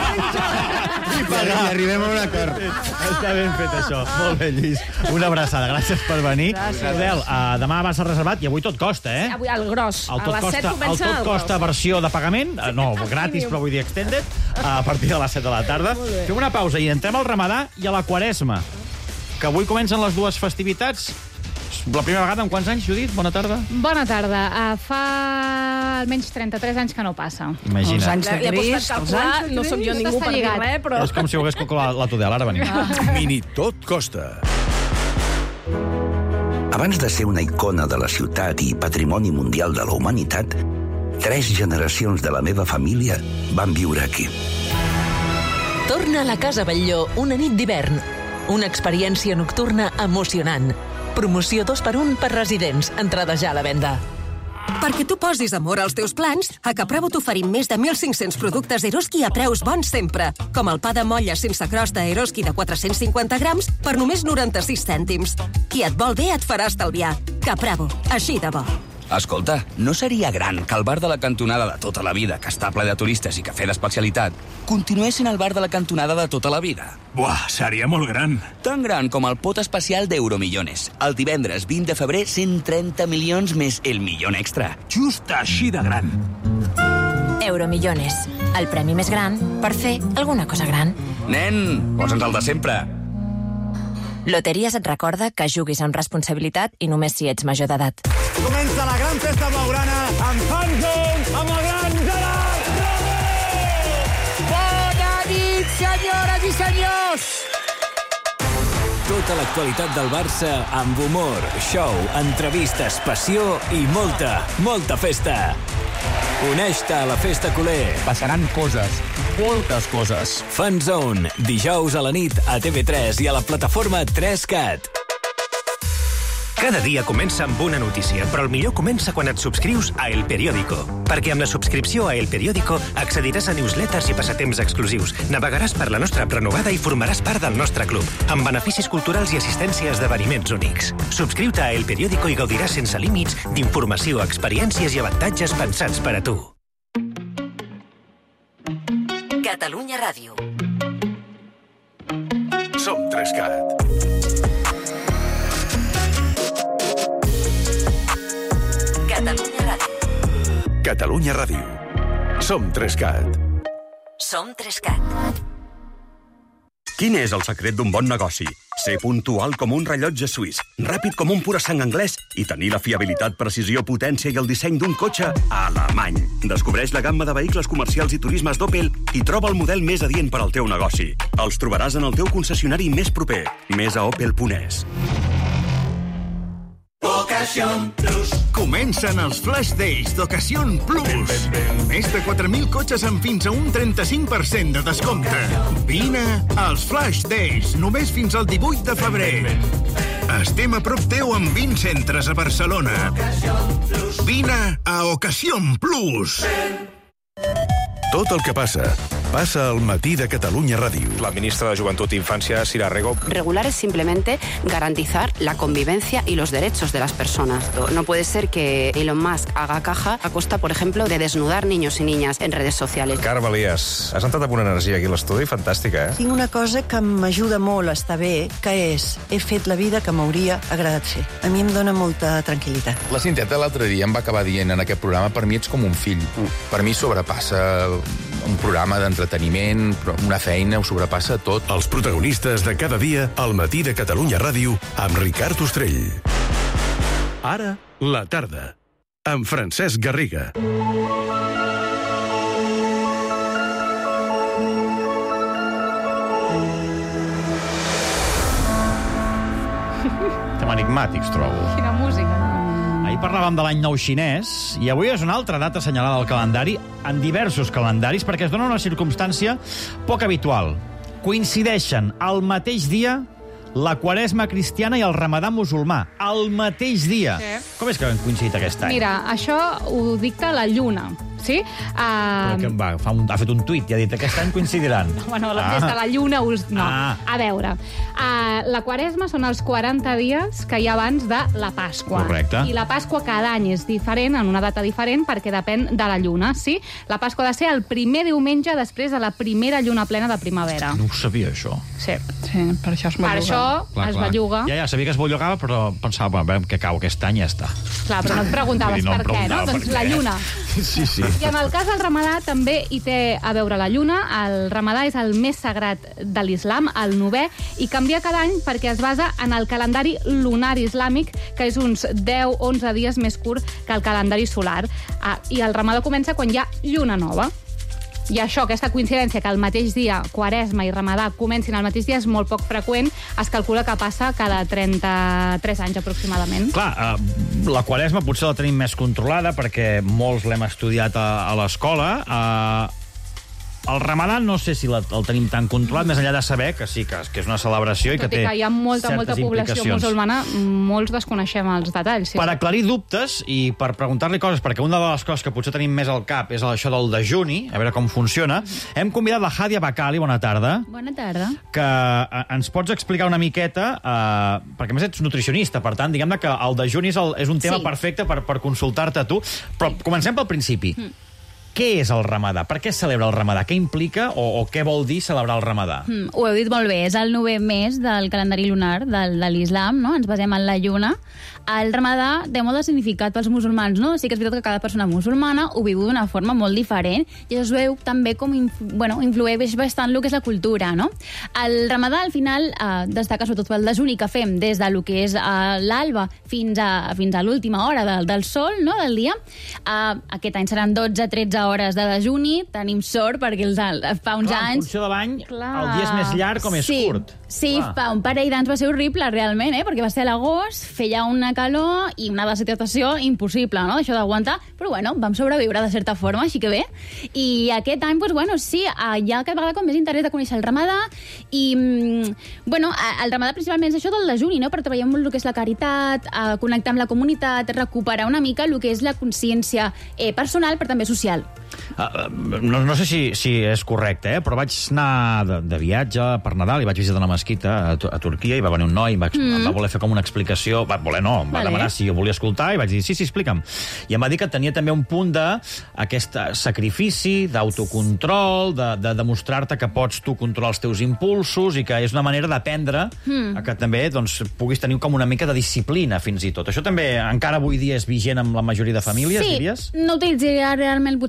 i, i arribem a un acord. Està ben fet, això. Molt bé, Lluís. Una abraçada. Gràcies per venir. Adel, uh, demà va ser reservat i avui tot costa, eh? Avui el gros. El a tot les set costa, el comença tot costa gros. versió de pagament, eh, no, gratis, però vull dir extended, a partir de les set de la tarda. Fem una pausa i entrem al Ramadà i a la Quaresma, que avui comencen les dues festivitats. La primera vegada en quants anys, Judit? Bona tarda. Bona tarda. Uh, fa almenys trenta-tres anys que no passa. Els Imagina't. anys de Li he posat Crist, a els calcular, anys de no sóc jo Crist. ningú està per dir lligat. res, però... És com si ho hagués calculat la Tudel. Ara venim. Mini tot costa. Abans de ser una icona de la ciutat i patrimoni mundial de la humanitat, tres generacions de la meva família van viure aquí. Torna a la Casa Batlló una nit d'hivern. Una experiència nocturna emocionant. Promoció dos per un per residents. Entrada ja a la venda. Perquè tu posis amor als teus plans, a Capravo t'oferim més de mil cinc-cents productes Eroski a preus bons sempre, com el pa de molla sense crosta Eroski de quatre-cents cinquanta grams per només noranta-sis cèntims. Qui et vol bé et farà estalviar. Capravo, així de bo. Escolta, no seria gran que el bar de la cantonada de tota la vida, que està ple de turistes i cafè d'especialitat, continués sent el bar de la cantonada de tota la vida? Buah, seria molt gran. Tan gran com el pot especial d'Euromillones. El divendres vint de febrer, cent trenta milions més el milió extra. Just així de gran. Euromillones, el premi més gran per fer alguna cosa gran. Nen, posa'ns el de sempre. Loteries et recorda que juguis amb responsabilitat i només si ets major d'edat. Comença la gran festa blaugrana amb Fanzone, amb el gran Gerard Romer! Bona nit, senyores i senyors! Tota l'actualitat del Barça amb humor, show, entrevistes, passió i molta, molta festa. Uneix-te a la festa culer. Passaran coses, moltes coses. Fanzone, dijous a la nit a T V tres i a la plataforma tres cat. Cada dia comença amb una notícia, però el millor comença quan et subscrius a El Periódico. Perquè amb la subscripció a El Periódico accediràs a newsletters i passatemps exclusius, navegaràs per la nostra app renovada i formaràs part del nostre club, amb beneficis culturals i assistència a esdeveniments únics. Subscriu-te a El Periódico i gaudiràs sense límits d'informació, experiències i avantatges pensats per a tu. Catalunya Ràdio. Som tres cat. Catalunya Ràdio. Catalunya Ràdio. Som tres cat. Som tres cat. Quin és el secret d'un bon negoci? Ser puntual com un rellotge suís, ràpid com un pura sang anglès i tenir la fiabilitat, precisió, potència i el disseny d'un cotxe alemany. Descobreix la gamma de vehicles comercials i turismes d'Opel i troba el model més adient per al teu negoci. Els trobaràs en el teu concessionari més proper. Més a opel punt es. Poca Ocasión Plus. Comencen els Flash Days d'Ocasión Plus. Més de quatre mil cotxes amb fins a un trenta-cinc per cent de descompte. Vine als Flash Days, només fins al divuit de febrer. Estem a prop teu amb vint centres a Barcelona. Vine a Ocasión Plus. Tot el que passa, pasa al Matí de Catalunya Ràdio. La ministra de Juventud e Infancia, Sira Rego. Regular es simplemente garantizar la convivencia y los derechos de las personas. No puede ser que Elon Musk haga caja a costa, por ejemplo, de desnudar niños y niñas en redes sociales. Carme Balies, has entrat amb una energia aquí a l'estudi fantàstica, eh? Tinc una cosa que m'ajuda molt a estar bé, que és, he fet la vida que m'hauria agradat fer. A mi em dóna molta tranquil·litat. La Cinteta l'altre dia em va acabar dient en aquest programa, per mi ets com un fill. Per mi sobrepassa un programa d'entreteniment, una feina, ho sobrepassa tot. Els protagonistes de cada dia al Matí de Catalunya Ràdio amb Ricard Ostrell. Ara, la tarda, amb Francesc Garriga. Estem enigmàtics, trobo. Quina música. Ahir parlàvem de l'any nou xinès i avui és una altra data assenyalada al calendari, en diversos calendaris, perquè es dona una circumstància poc habitual. Coincideixen al mateix dia la Quaresma cristiana i el Ramadà musulmà. Al mateix dia. Sí. Com és que han coincidit aquest any? Mira, això ho dicta la lluna, sí? Uh... Que va, fa un, ha fet un tuit i ha dit aquest any coincidiran. Bueno, ah. des de la lluna us... No, ah. a veure. Uh, la Quaresma són els quaranta dies que hi ha abans de la Pasqua. Correcte. I la Pasqua cada any és diferent, en una data diferent, perquè depèn de la lluna, sí? La Pasqua ha de ser el primer diumenge després de la primera lluna plena de primavera. No ho sabia, això. Sí. Sí, per això es belluga. Per això clar, es clar. belluga. Ja, ja, sabia que es bellugava, però pensava, a veure, que cau aquest any ja està. Clar, però no et preguntaves no per què, no? Doncs la lluna. Sí, sí. I en el cas del Ramadà també hi té a veure la lluna. El Ramadà és el més sagrat de l'islam, el novè, i canvia cada any perquè es basa en el calendari lunar islàmic, que és uns deu a onze dies més curt que el calendari solar. Ah, I el Ramadà comença quan hi ha lluna nova. I això, aquesta coincidència que el mateix dia Quaresma i Ramadà comencin al mateix dia és molt poc freqüent. Es calcula que passa cada trenta-tres anys aproximadament. Clar, eh, la Quaresma potser la tenim més controlada perquè molts l'hem estudiat a, a l'escola. Eh, el Ramadà no sé si la, el tenim tan controlat, més enllà de saber que sí, que, que és una celebració i que Tot i té que hi ha molta, molta població musulmana, molts desconeixem els detalls. Sí. Per aclarir dubtes i per preguntar-li coses, perquè una de les coses que potser tenim més al cap és això del dejuni, a veure com funciona, hem convidat la Hadia Bakali, bona tarda. Bona tarda. Que eh, ens pots explicar una miqueta, eh, perquè a més ets nutricionista, per tant, diguem-ne que el dejuni és, el, és un tema Sí. perfecte per, per consultar-te a tu, però sí. Comencem pel principi. Mm. Què és el Ramadà? Per què es celebra el Ramadà? Què implica o, o què vol dir celebrar el Ramadà? Mm, ho heu dit molt bé, és el novè mes del calendari lunar del, de l'islam, no? Ens basem en la lluna. El Ramadà té molt de significat pels musulmans, no? Sí que és veritat que cada persona musulmana ho viu d'una forma molt diferent i es veu també com influ bueno, influeix bastant el que és la cultura, no? El Ramadà, al final, eh, destaca sobretot pel dejuni que fem des de lo que és eh, l'alba fins a, fins a l'última hora del, del sol, no?, del dia. Eh, aquest any seran dotze a tretze hores de dejuni. Tenim sort perquè els, fa uns Clar, anys... en funció de l'any, el dia és més llarg o més sí, curt. Sí, Clar. fa un parell d'anys va ser horrible, realment, eh? Perquè va ser a l'agost, feia una calor i una deshidratació impossible, no?, això d'aguantar. Però, bueno, vam sobreviure de certa forma, així que bé. I aquest any, doncs, bueno, sí, hi ha cada vegada com més interès de conèixer el Ramadà i, bueno, el Ramadà principalment és això del dejuni, no?, per treballar molt el que és la caritat, connectar amb la comunitat, recuperar una mica el que és la consciència eh, personal, però també social. Uh, no, no sé si, si és correcte, eh? Però vaig anar de, de viatge per Nadal i vaig visitar una mesquita a, a Turquia i va venir un noi i va, mm. va voler fer com una explicació, va voler no, em va vale. demanar si jo volia escoltar i vaig dir, sí, sí, explica'm. I em va dir que tenia també un punt d'aquest sacrifici, d'autocontrol, de, de demostrar-te que pots tu controlar els teus impulsos i que és una manera d'aprendre mm. a que també doncs, puguis tenir com una mica de disciplina fins i tot. Això també encara avui dia és vigent amb la majoria de famílies, sí, diries? No utilitzaria realment potser la paraula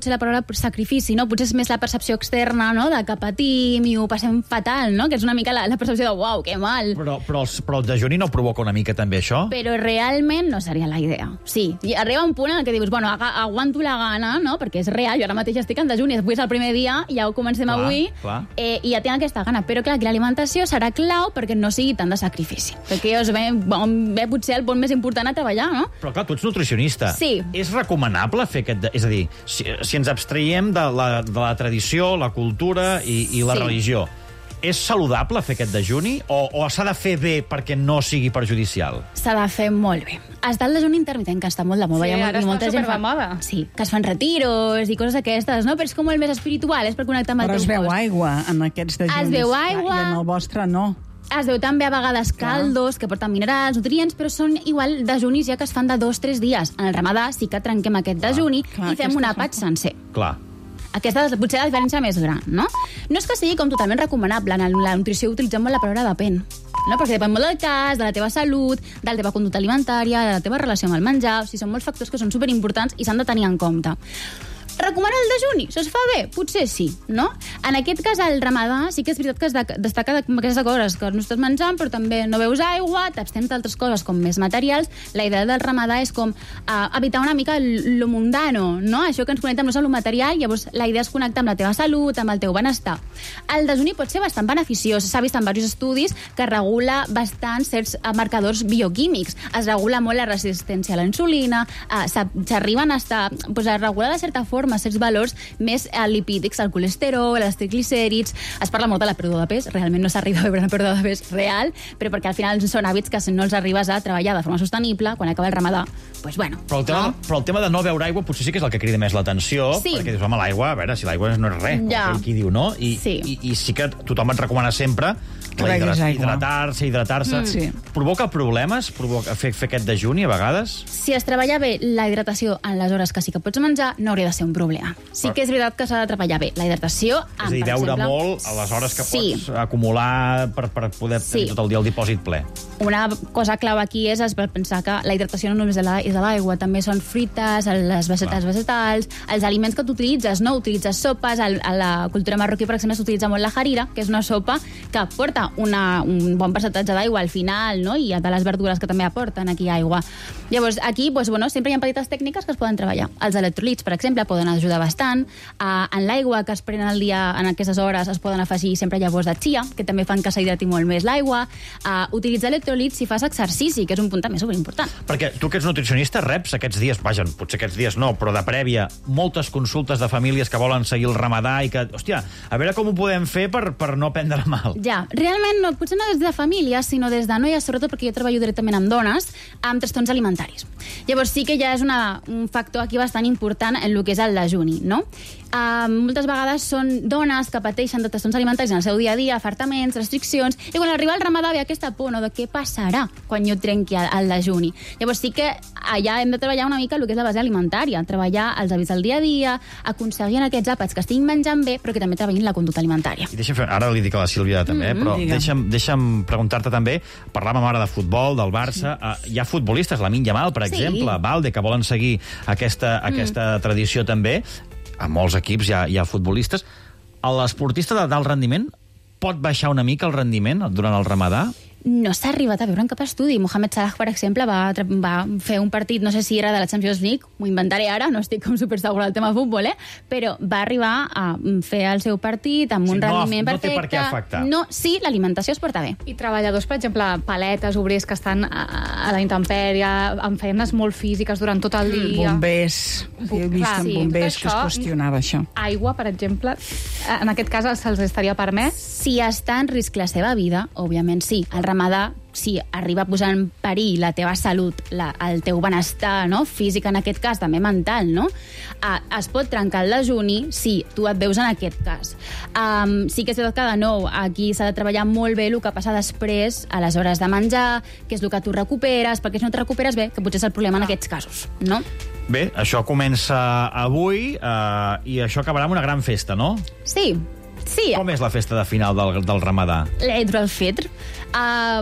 sacrifici, no? Potser és més la percepció externa, no?, de que patim i ho passem fatal, no?, que és una mica la, la percepció de uau, que mal. Però, però, els, però el dejuni no provoca una mica també això? Però realment no seria la idea. Sí, i arriba un punt en què dius, bueno, aguanto la gana, no?, perquè és real, jo ara mateix estic en dejuni, avui és el primer dia, ja ho comencem clar, avui, clar. Eh, i ja tinc aquesta gana. Però clar, que l'alimentació serà clau perquè no sigui tant de sacrifici. Perquè jo ve, ve potser el punt més important a treballar, no? Però clar, tu ets nutricionista. Sí. És recomanable fer aquest... De... És a dir, si, si ens abstraiem de la, de la tradició, la cultura i, i la sí. religió, és saludable fer aquest dejuni o, o s'ha de fer bé perquè no sigui perjudicial? S'ha de fer molt bé. Està el dejuni intermitent, que està molt de moda. Sí, ara està molta gent fa... moda. Sí, que es fan retiros i coses d'aquestes, no? Però és com el més espiritual, és per connectar amb el Però teu es veu cos. aigua en aquests dejunis. Es veu aigua. I en el vostre no. Es veu també a vegades caldos, que porten minerals, nutrients, però són igual dejunis ja que es fan de dos o tres dies. En el ramadà sí que trenquem aquest dejuni clar, i fem un àpat sencer. Clar. Aquesta és potser la diferència més gran, no? No és que sigui com totalment recomanable. En la nutrició utilitzem molt la paraula depèn. No? Perquè depèn molt del cas, de la teva salut, de la teva conducta alimentària, de la teva relació amb el menjar. O sigui, són molts factors que són superimportants i s'han de tenir en compte. Recomana el dejuni? Se'ls fa bé? Potser sí, no? En aquest cas, el ramadà, sí que és veritat que es destaca d'aquestes coses, que no estàs menjant, però també no beus aigua, t'abstens d'altres coses com més materials. La idea del ramadà és com uh, evitar una mica lo mundano, no? Això que ens connecta amb la salut material, llavors la idea és connectar amb la teva salut, amb el teu benestar. El dejuni pot ser bastant beneficiós. S'ha vist en diversos estudis que regula bastant certs marcadors bioquímics. Es regula molt la resistència a la insulina, uh, s'arriben a estar, pues, a regular de certa forma certs valors més lipídics, el colesterol, els triglicèrids. Es parla molt de la pèrdua de pes, realment no s'arriba a veure una pèrdua de pes real, però perquè al final són hàbits que si no els arribes a treballar de forma sostenible, quan acaba el ramadà, pues bueno. Però el tema, no? Però el tema de no beure aigua potser sí que és el que crida més l'atenció, sí. Perquè dius, home, l'aigua, a veure, si l'aigua no és res, ja. Qui diu, no? I, sí. i, i sí que tothom et recomana sempre hidratar-se, hidratar-se. Mm. Sí. Provoca problemes provoca fer, fer aquest dejuni a vegades? Si es treballa bé la hidratació en les hores que sí que pots menjar, no hauria de ser un problema. Sí que és veritat que s'ha de treballar bé. La hidratació... És a dir, beure exemple, molt a les hores que sí. pots acumular per, per poder sí. tenir tot el dia el dipòsit ple. Una cosa clau aquí és, és pensar que la hidratació no només és a l'aigua, també són fruites, les vegetals vegetals, els aliments que tu utilitzes, no? Utilitzes sopes, a la cultura marroquí, per exemple, s'utilitza molt la harira, que és una sopa que porta una, un bon percentatge d'aigua al final, no? I de les verdures que també aporten aquí aigua. Llavors, aquí, doncs, bueno, sempre hi ha petites tècniques que es poden treballar. Els electrolits, per exemple, poden ajudar bastant. Uh, en l'aigua que es prenen al dia en aquestes hores es poden afegir sempre llavors de chia, que també fan que s'hidrati molt més l'aigua. Uh, utilitzar electrolits si fas exercici, que és un punt també superimportant. Perquè tu que ets nutricionista reps aquests dies, vaja, potser aquests dies no, però de prèvia, moltes consultes de famílies que volen seguir el ramadà i que, hòstia, a veure com ho podem fer per, per no prendre mal. Ja, realment no, potser no des de famílies, sinó des de noies, sobretot perquè jo treballo directament amb dones, amb trastorns alimentaris. Llavors sí que ja és una, un factor aquí bastant important en el que és el dejuni, no? Uh, moltes vegades són dones que pateixen de trastorns alimentaris en el seu dia a dia, afartaments, restriccions, i quan arriba el ramadà ve aquesta por, no?, de què passarà quan jo trenqui el, el dejuni. Llavors sí que allà hem de treballar una mica el que és la base alimentària, treballar els hàbits del dia a dia, aconseguir aquests àpats que estiguin menjant bé, però que també treballin la conducta alimentària. I deixa'm fer, ara li dic a la Sílvia també, mm-hmm, però deixa'm, deixa'm preguntar-te també, parlàvem ara de futbol, del Barça, sí. uh, hi ha futbolistes, Lamine Yamal, per sí. exemple, Valde, que volen seguir aquesta, mm. aquesta tradició també. A molts equips hi ha, hi ha futbolistes. L'esportista de dalt rendiment pot baixar una mica el rendiment durant el ramadà? No s'ha arribat a veure en cap estudi. Mohamed Salah, per exemple, va, va fer un partit, no sé si era de la Champions League, m'ho inventaré ara, no estic com super segura del tema futbol, eh? Però va arribar a fer el seu partit amb un sí, no, rendiment perfecte. No té per què afectar. No, sí, l'alimentació es porta bé. I treballadors, per exemple, paletes, obrers que estan a, a la intempèrie, amb feines molt físiques durant tot el dia. Bombers. Jo he vist Clar, amb bombers sí, que es qüestionava això. Aigua, per exemple, en aquest cas se'ls estaria permès? Si està en risc la seva vida, òbviament sí. El ramadà, si arriba a posar en perill la teva salut, la, el teu benestar, no? Físic, en aquest cas, també mental, no? Uh, es pot trencar el dejuni si tu et veus en aquest cas. Um, sí que és veritat que, de nou, aquí s'ha de treballar molt bé el que passa després, a les hores de menjar, què és el que tu recuperes, perquè si no et recuperes bé, que potser és el problema en aquests casos, no? Bé, això comença avui uh, i això acabarà amb una gran festa, no? Sí. Sí. Com és la festa de final del, del ramadà? L'Eid al-Fitr. Uh,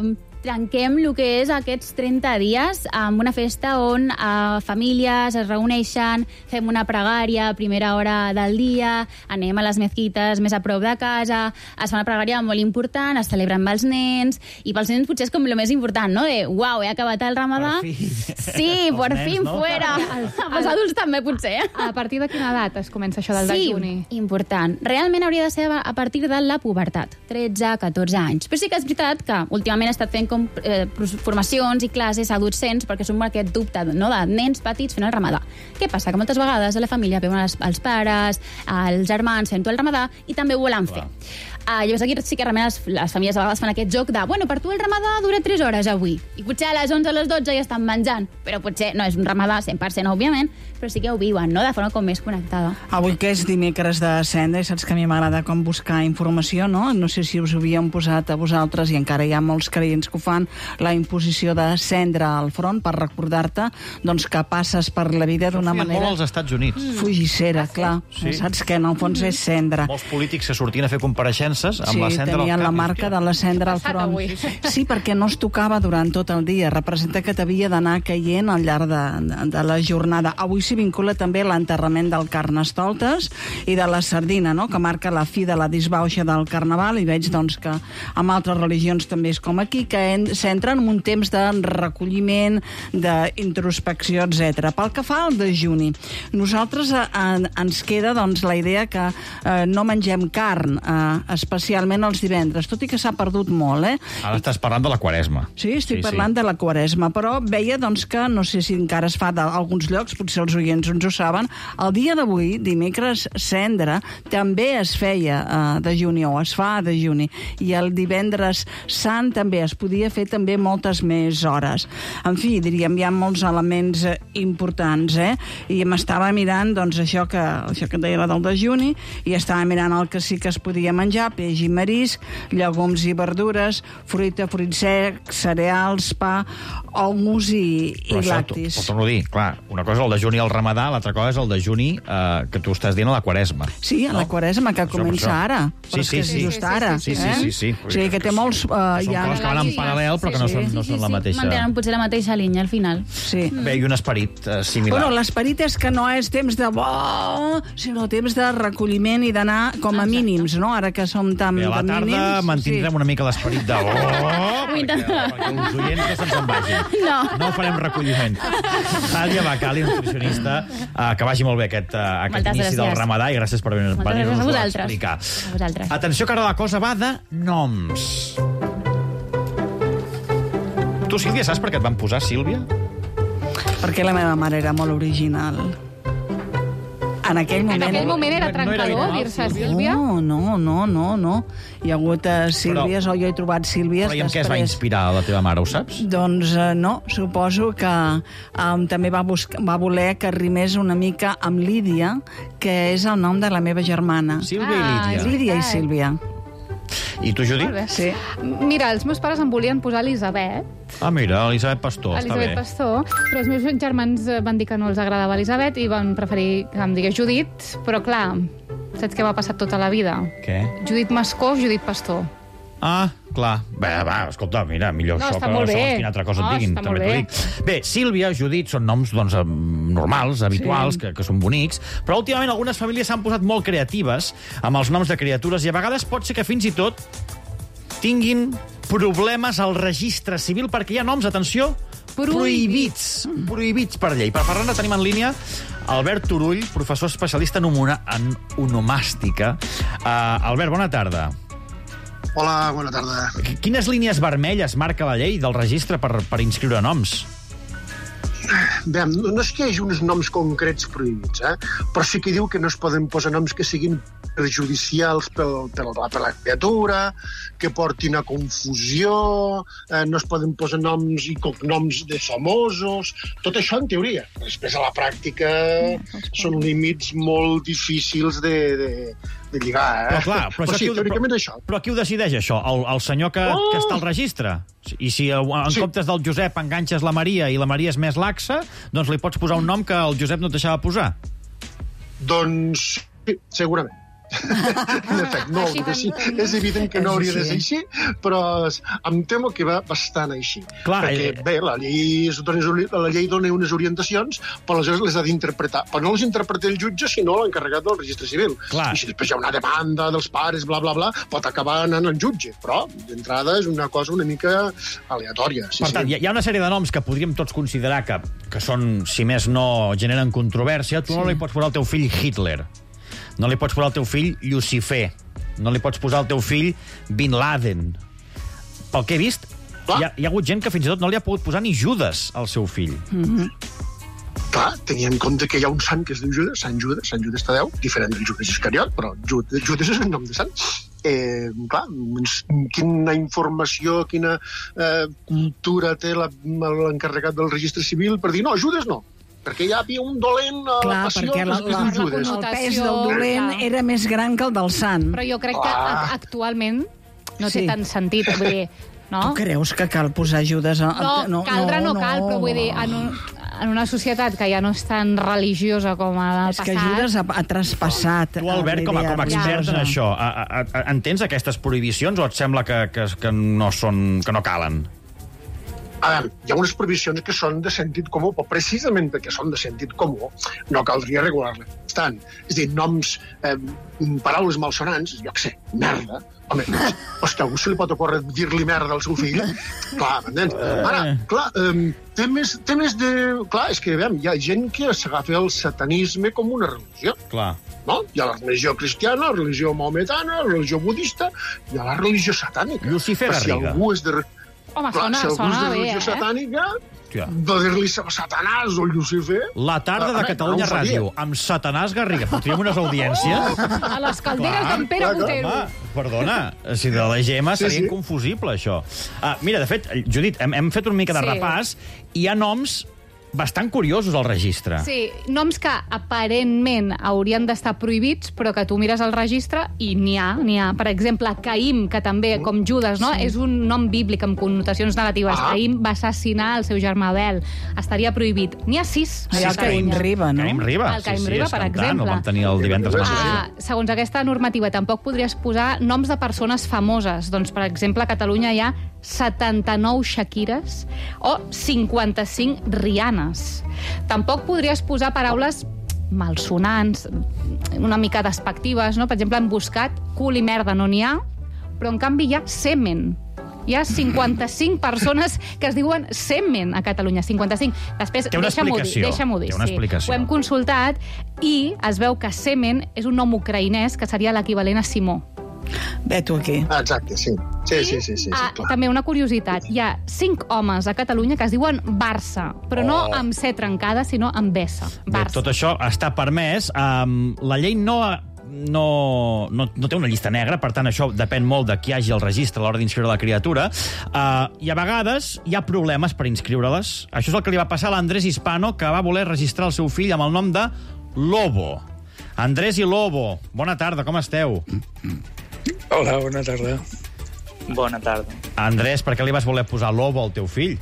trenquem el que és aquests trenta dies amb una festa on uh, famílies es reuneixen, fem una pregària a primera hora del dia, anem a les mezquites més a prop de casa, es fa una pregària molt important, es celebra amb els nens, i pels nens potser és com el més important, no? De, uau, he acabat el ramadà. Per fi. Sí, per nens, fin, no? fuera. Els, els adults també, potser. A partir de quina edat es comença això del sí, dejuni? Sí, important. Realment hauria de ser a partir de la pubertat, tretze, catorze anys. Però sí que és veritat que últimament he estat fent com eh, formacions i classes a adolescents perquè som aquest dubte, no?, de nens petits fent el ramadà. Què passa? Que moltes vegades a la família veuen els, els pares, els germans fent-ho el ramadà i també ho volen fer. Uh, llavors aquí sí que realment les, les famílies a vegades fan aquest joc de, bueno, per tu el ramadà dura tres hores avui, i potser a les onze o a les dotze ja estan menjant, però potser no és un ramadà cent per cent, òbviament, però sí que ho viuen, no?, de forma com més connectada. Avui que és dimecres de cendra, i saps que a mi m'agrada com buscar informació, no? No sé si us ho havíem posat a vosaltres, i encara hi ha molts creients que ho fan, la imposició de cendra al front per recordar-te doncs, que passes per la vida d'una manera... molt als Estats Units. Fugissera, clar. Sí. Saps que en el fons és cendra. Molts polítics que sortien a fer compareixences amb sí, la cendra al cap. tenien la marca de la cendra al front. Sí, perquè no es tocava durant tot el dia. Representa que t'havia d'anar caient al llarg de, de, de la jornada. Avui s'hi vincula també l'enterrament del Carnestoltes i de la sardina, no?, que marca la fi de la disbauxa del Carnaval, i veig doncs, que amb altres religions també és com aquí, que s'entra en un temps de recolliment, d'introspecció, etcètera. Pel que fa al dejuni, nosaltres eh, ens queda doncs, la idea que eh, no mengem carn, eh, especialment els divendres, tot i que s'ha perdut molt, eh? Ara estàs parlant de la Quaresma. Sí, estic sí, parlant sí. de la Quaresma, però veia doncs, que, no sé si encara es fa d'alguns llocs, potser els oients ens ho saben, el dia d'avui, dimecres cendra, també es feia eh, dejuni, o es fa dejuni, i el divendres sant també es podia fer també moltes més hores. En fi, diríem, hi ha molts elements eh, importants, eh? I m'estava mirant, doncs, això que, això que deia la del dejuni, i estava mirant el que sí que es podia menjar, peix i marisc, llegums i verdures, fruita, fruits secs, cereals, pa, humus i, i lactis. Però torno a dir, clar, una cosa és el dejuni al ramadà, l'altra cosa és el dejuni eh, que tu estàs dient a la Quaresma. Sí, a la Quaresma, que comença ara. Sí, sí, sí. Just ara. Sí, sí, sí, sí. O sigui que té molts... Uh, són ja... coses que van en paral·lel, però que no són, no són la mateixa... Mantenen potser la mateixa línia, al final. Sí. Bé, i un esperit uh, similar. Bueno, l'esperit és que no és temps de bo, sinó temps de recolliment i d'anar com a mínims, no? Ara que som tan Bé, a la de tarda mínims, mantindrem sí. una mica l'esperit de oh, perquè, perquè els oients no se'ns en vagin. No. No farem recolliment. Nàdia Bacali, nutricionista, uh, que vagi molt bé aquest, uh, aquest Moltes inici gràcies. del ramadà, i gràcies per venir-nos Moltes gràcies a a vosaltres. explicar. A vosaltres. Atenció, que ara la cosa va de noms. Tu, Sílvia, saps per què et van posar Sílvia? Perquè la meva mare era molt original. En aquell moment... En aquell moment era No era trencador habitual, dir-se Sílvia? Sílvia? No, no, no, no, no. Hi ha hagut uh, Sílvies, o jo he trobat Sílvies Però i en què es va després. inspirar la teva mare, ho saps? Doncs uh, no, suposo que um, també va, buscar, va voler que rimés una mica amb Lídia, que és el nom de la meva germana. Sílvia i Lídia. Lídia i Sílvia. I tu, Judit? Molt bé. Sí. Mira, els meus pares em volien posar Elisabet, Ah, mira, Elisabet Pastor, Elisabet està bé. Pastor, però els meus germans eh, van dir que no els agradava Elisabet i van preferir que em digués Judit, però clar, saps què va passar tota la vida? Què? Judit Mascó, Judit Pastor. Ah, clar. Bé, va, escolta, mira, millor No, això està que molt bé. segons quina altra cosa No, et diguin. està També molt t'ho bé. dic. Bé, Sílvia, Judit, són noms doncs, em, normals, habituals, Sí. que, que són bonics, però últimament algunes famílies s'han posat molt creatives amb els noms de criatures i a vegades pot ser que fins i tot tinguin problemes al registre civil perquè hi ha noms, atenció, prohibits. Prohibits per llei. Per parlar-ne tenim en línia Albert Turull, professor especialista en, homona, en onomàstica. Uh, Albert, bona tarda. Hola, bona tarda. Quines línies vermelles marca la llei del registre per, per inscriure noms? Bé, no és que hi hagi uns noms concrets prohibits, eh? Però sí que diu que no es poden posar noms que siguin perjudicials pel, pel, per la criatura, que portin a confusió, eh, no es poden posar noms i cognoms de famosos, tot això en teoria. Després a la pràctica són límits molt difícils de, de, de lligar, eh? Però clar, però, però això sí, qui, ho- teòricament però, això. però qui ho decideix, això? El, el senyor que, Oh! que està al registre? I si en Sí. comptes del Josep enganxes la Maria i la Maria és més laxa, doncs li pots posar un nom que el Josep no et deixava posar. Doncs sí, segurament. En efecte, no hauria de ser. És evident que no hauria de ser així, però em temo que va bastant així. Clar, perquè, eh... bé, la llei, la llei dona unes orientacions, però aleshores les ha d'interpretar. Però no les interpreta el jutge, sinó l'encarregat del registre civil. Clar. I si després hi ha una demanda dels pares, bla, bla, bla, pot acabar anant al jutge. Però, d'entrada, és una cosa una mica aleatòria. Sí, per tant, sí. hi ha una sèrie de noms que podríem tots considerar que, que són, si més no, generen controvèrsia. Tu no li pots posar al teu fill Hitler. No li pots posar al teu fill Lucifer. No li pots posar al teu fill Bin Laden. Pel que he vist, hi ha, hi ha hagut gent que fins i tot no li ha pogut posar ni Judas al seu fill. Mm-hmm. Clar, tenia en compte que hi ha un sant que es diu Judas, Sant Judas, Sant Judas Tadeu, diferent del Judas Iscariot, però Judas és el nom de sant. Eh, clar, quina informació, quina eh, cultura té l'encarregat del registre civil per dir no, Judas no, perquè hi havia un dolent a la passió que es diu Judas. El pes del dolent clar. era més gran que el del sant. Però jo crec que Ah. actualment no té Sí. tant sentit, vull dir, no? Tu creus que cal posar Judas? A... No, caldrà no, no cal, però vull dir, en, un, en una societat que ja no és tan religiosa com a del És passat... que Judas ha, ha traspassat... Tu, Albert, com a, com a expert en això, a, a, a, entens aquestes prohibicions o et sembla que, que, que, no, són, que no calen? A veure, hi ha unes prohibicions que són de sentit comú, però precisament perquè són de sentit comú no caldria regular-les tant. És a dir, noms, eh, paraules malsonants, jo què sé, merda. Home, és que a algú se li pot ocórrer dir-li merda al seu fill? Clar, m'entens? Ara, clar, eh, temes, temes de... Clar, és que, veiem, hi ha gent que s'agafa el satanisme com una religió. Clar. No? Hi ha la religió cristiana, la religió maometana, la religió budista, hi ha la religió satànica. Lucifer Però si Garriga. algú és de... Home, Clar, sona, si algú és sona de bé, religió eh? satànica, Hòstia. de dir-li Satanàs o Lucifer... La tarda de Ah, Catalunya no ho sabia. Ràdio, amb Satanàs Garriga. Fotríem unes audiències? A les calderes d'en Pere clar, Botero. home, perdona, si de la Gemma Sí, seria sí. inconfusible, això. Ah, mira, de fet, Judit, hem, hem fet una mica de Sí. repàs i hi ha noms bastant curiosos al registre. Sí, noms que aparentment haurien d'estar prohibits, però que tu mires al registre i n'hi ha, n'hi ha. Per exemple, Caïm, que també, com Judas, no? Sí. És un nom bíblic amb connotacions negatives. Ah. Caïm va assassinar el seu germà Abel. Estaria prohibit. N'hi ha sis. Allà el Caïm Riba, no? Caïm Riba, El Caïm sí, sí, Riba, és per cantant, exemple. el vam tenir el divendres. Ah, segons aquesta normativa, tampoc podries posar noms de persones famoses. Doncs, per exemple, a Catalunya hi ha setanta-nou Shakires o cinquanta-cinc Rianes. Tampoc podries posar paraules malsonants, una mica despectives, no? Per exemple, han buscat cul i merda, no n'hi ha, però en canvi hi ha semen. Hi ha cinquanta-cinc persones que es diuen semen a Catalunya, cinquanta-cinc. Després, Té una deixa'm-ho dir, explicació. deixa'm-ho dir. Té una sí. explicació. Ho hem consultat i es veu que semen és un nom ucraïnès que seria l'equivalent a Simó. Veto aquí. Ah, exacte, sí. Sí, sí, sí, sí, sí, Ah, clar. també una curiositat. Hi ha cinc homes a Catalunya que es diuen Barça, però no Oh. amb C trencada, sinó amb S. Bé, Barça. tot això està permès. Um, la llei no, no, no, no té una llista negra, per tant, això depèn molt de qui hagi el registre a l'hora d'inscriure la criatura. Uh, I a vegades hi ha problemes per inscriure-les. Això és el que li va passar a l'Andrés Hispano, que va voler registrar el seu fill amb el nom de Lobo. Andrés i Lobo, bona tarda, com esteu? Hola, bona tarda. Bona tarda. Andrés, per què li vas voler posar Lobo al teu fill?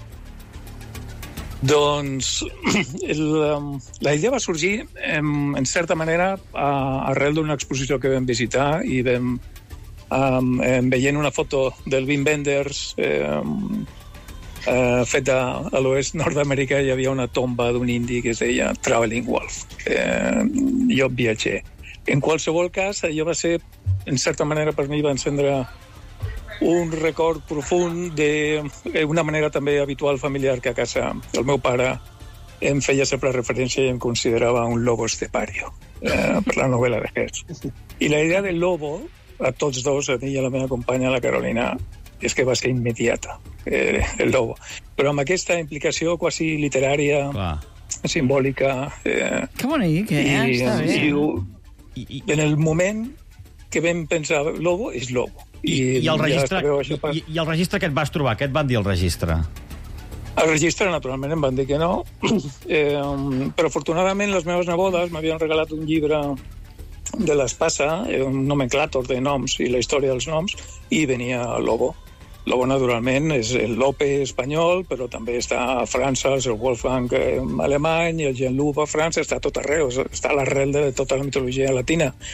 Doncs el, um, la idea va sorgir, em, en certa manera, a, arrel d'una exposició que vam visitar i vam, um, em, veient una foto del Wim Wenders eh, eh, feta a l'oest nord-americà, hi havia una tomba d'un indi que es deia Traveling Wolf. Eh, jo viatger. En qualsevol cas, allò va ser, en certa manera, per mi va encendre un record profund d'una manera també habitual familiar que a casa el meu pare em feia sempre referència i em considerava un lobo estepario eh, per la novel·la de Hertz. I la idea del lobo, a tots dos, a mi i a la meva companya, la Carolina, és que va ser immediata, eh, el lobo. Però amb aquesta implicació quasi literària, Clar. simbòlica... Eh, que bonic, eh? I, Està bé. I, i, en el moment que vam pensar lobo, és lobo. I, i, el registre, ja es veu, i, i el registre que et vas trobar, què et van dir el registre? El registre, naturalment, em van dir que no, eh, però afortunadament les meves nebodes m'havien regalat un llibre de l'Espasa, un nomenclàtor de noms i la història dels noms, i venia Lobo. Lobo, naturalment, és el Lope espanyol, però també està a França, és el Wolfgang eh, alemany, el Jean-Loup a França, està a tot arreu, està a l'arrel de tota la mitologia latina.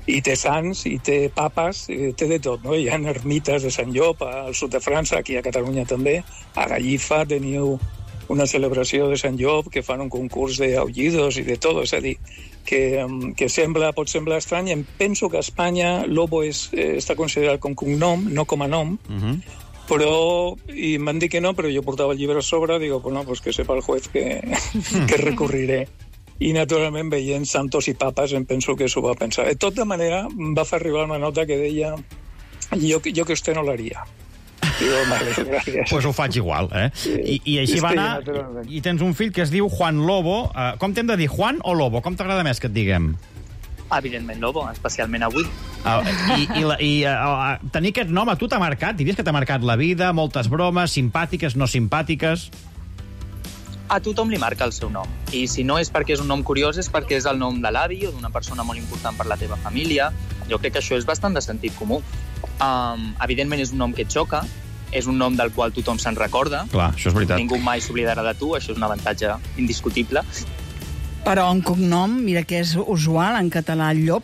i té sants, i té papes, i té de tot, no? Hi ha ermites de Sant Llop al sud de França, aquí a Catalunya també. A Gallifa teniu una celebració de Sant Llop que fan un concurs d'aullidos i de tot, és a dir, que, que sembla, pot semblar estrany. Em penso que a Espanya Lobo és, eh, està considerat com cognom, no com a nom, Uh-huh. però, i m'han dit que no, però jo portava el llibre a sobre, digo, pues no, pues que sepa el juez que, que recurriré. I, naturalment, veient santos i papes, em penso que s'ho va pensar. De tota manera, em va fer arribar una nota que deia jo, jo que usted no l'haria. Digo, vale, gràcies. Pues ho faig igual, eh? I, i així Sí, va anar, naturalment. i tens un fill que es diu Juan Lobo. Uh, com t'hem de dir, Juan o Lobo? Com t'agrada més que et diguem? Evidentment Lobo, especialment avui. Uh, I, i, la, i uh, uh, tenir aquest nom a tu t'ha marcat? Diries que t'ha marcat la vida, moltes bromes, simpàtiques, no simpàtiques? A tothom li marca el seu nom. I si no és perquè és un nom curiós, és perquè és el nom de l'avi o d'una persona molt important per la teva família. Jo crec que això és bastant de sentit comú. Um, evidentment és un nom que et xoca, és un nom del qual tothom se'n recorda. Clar, això és veritat. Ningú mai s'oblidarà de tu, això és un avantatge indiscutible. Però un cognom, mira que és usual en català, Llop.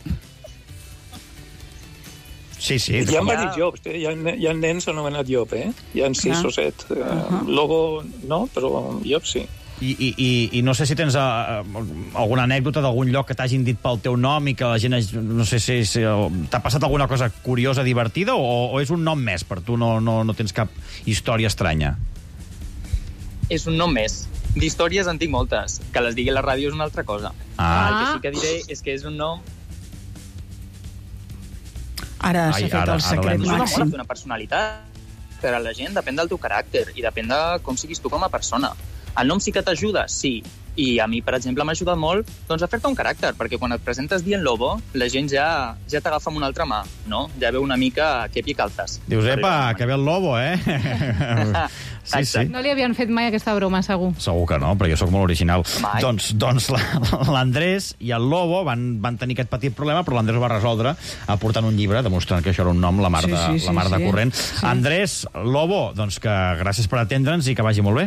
Sí, sí. Hi ha diversos llops, eh? hi, ha, hi ha nens anomenat llop, eh? Hi ha sis Clar. o set. Uh, Uh-huh. Lobo no, però llop sí. I, i, i, i no sé si tens uh, alguna anècdota d'algun lloc que t'hagin dit pel teu nom i que la gent, no sé si, si t'ha passat alguna cosa curiosa, divertida, o, o és un nom més per tu, no, no, no tens cap història estranya? És un nom més. D'històries en tinc moltes. Que les digui a la ràdio és una altra cosa. Ah. El que sí que diré és que és un nom... Ara Ai, s'ha fet ara- el ara secret l'hem- màxim. És una personalitat, però la gent depèn del teu caràcter i depèn de com siguis tu com a persona. El nom sí que t'ajuda, sí. I a mi, per exemple, m'ha ajudat molt doncs, a fer-te un caràcter, perquè quan et presentes dient Lobo, la gent ja ja t'agafa amb una altra mà, no? Ja veu una mica què pie calces. Dius, epa, que ve el Lobo, eh? Sí, sí. No li havien fet mai aquesta broma, segur. Segur que no, perquè jo sóc molt original. Mai. Doncs, doncs la- l'Andrés i el Lobo van, van tenir aquest petit problema, però l'Andrés ho va resoldre aportant un llibre demostrant que això era un nom, la mar de, Sí, sí, sí, la mar de sí. corrent. Sí. Andrés, Lobo, doncs que gràcies per atendre'ns i que vagi molt bé.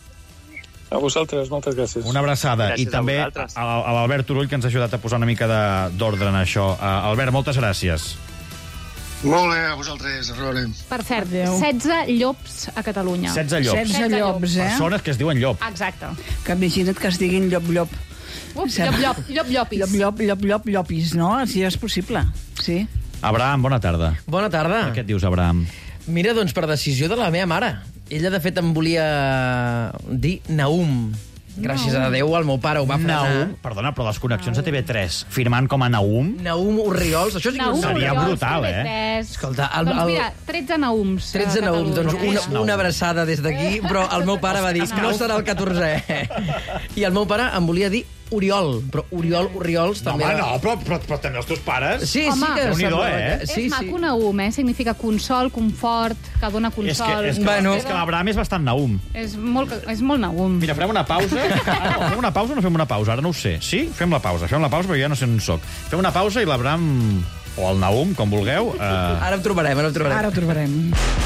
A vosaltres, moltes gràcies. Una abraçada. Gràcies I també a a, vosaltres. a l'Albert Turull, que ens ha ajudat a posar una mica de- d'ordre en això. Uh, Albert, moltes gràcies. Molt bé, a vosaltres, a veure. Per cert, setze llops a Catalunya. setze llops. setze llops, eh? Persones que es diuen llop. Exacte. Que imagina't que es diguin llop, llop. Uf, llop, llop, llop, llopis. Llop, llop, llop, llop, llopis, no? Si és possible, sí. Abraham, bona tarda. Bona tarda. Què et dius, Abraham? Mira, doncs, per decisió de la meva mare. Ella, de fet, em volia dir Naum. Gràcies Naum. a Déu, el meu pare ho va frenar. Naum, perdona, però les connexions de T V tres firmant com a Naum... Naum Orriols, això sí que Naum ho Seria Oriols, brutal, T V eh? tres. Escolta, el, Doncs el, mira, tretze naums. a tretze Naums, doncs Catalunya. una, una abraçada des d'aquí, però el meu pare va dir, no serà el catorzè. I el meu pare em volia dir Oriol, però Oriol, Oriols No, també... home, era- no, però, però, però també els teus pares... Sí, sí Home, que Déu-n'hi-do, semblava eh? que- És Sí, sí. maco Naum, eh? Significa consol, confort, que dona És que, consol. és que, bueno, és que l'Abraham és bastant Naum. És molt, és molt Naum. Mira, farem una pausa. Ara, no, fem una pausa o no fem una pausa? Ara no ho sé. Sí? Fem la pausa. Fem la pausa perquè jo no sé on soc. Fem una pausa i l'Abraham, o el Naum, com vulgueu... Eh... Ara ho trobarem, ara ho trobarem. Ara ho trobarem.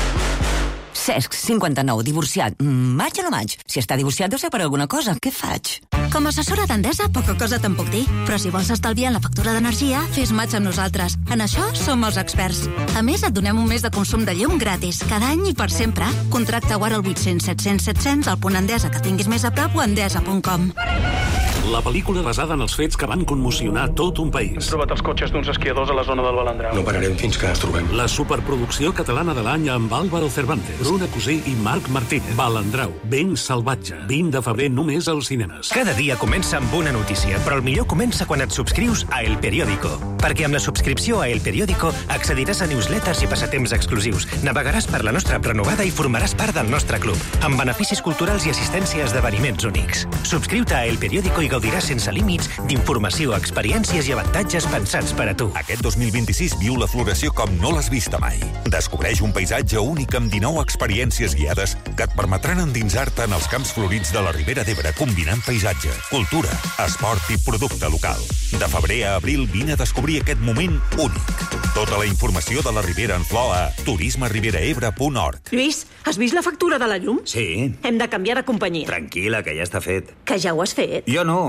Cesc, cinquanta-nou, divorciat. Mm, maig o no maig? Si està divorciat deu ser per alguna cosa. Què faig? Com a assessora d'Endesa, poca cosa te'n puc dir. Però si vols estalviar en la factura d'energia, fes maig amb nosaltres. En això som els experts. A més, et donem un mes de consum de llum gratis, cada any i per sempre. Contracta ara al vuit cents set cents set cents al punt Endesa que tinguis més a prop o endesa punt com. La pel·lícula basada en els fets que van conmocionar tot un país. Hem trobat els cotxes d'uns esquiadors a la zona del Balandrau. No pararem fins que els trobem. La superproducció catalana de l'any amb Álvaro Cervantes, Bruna Cosí i Marc Martínez. Balandrau, ben salvatge. vint de febrer només als cinemes. Cada dia comença amb una notícia, però el millor comença quan et subscrius a El Periódico. Perquè amb la subscripció a El Periódico accediràs a newsletters i passatemps exclusius, navegaràs per la nostra app renovada i formaràs part del nostre club, amb beneficis culturals i assistència a esdeveniments únics. Subscriu-te a El Periódico i gaudiràs sense límits d'informació, experiències i avantatges pensats per a tu. Aquest dos mil vint-i-sis viu la floració com no l'has vista mai. Descobreix un paisatge únic amb dinou experiències guiades que et permetran endinsar-te en els camps florits de la Ribera d'Ebre, combinant paisatge, cultura, esport i producte local. De febrer a abril vine a descobrir aquest moment únic. Tota la informació de la Ribera en flor a turisme ribera ebre punt org. Lluís, has vist la factura de la llum? Sí. Hem de canviar de companyia. Tranquil·la, que ja està fet. Que ja ho has fet? Jo no,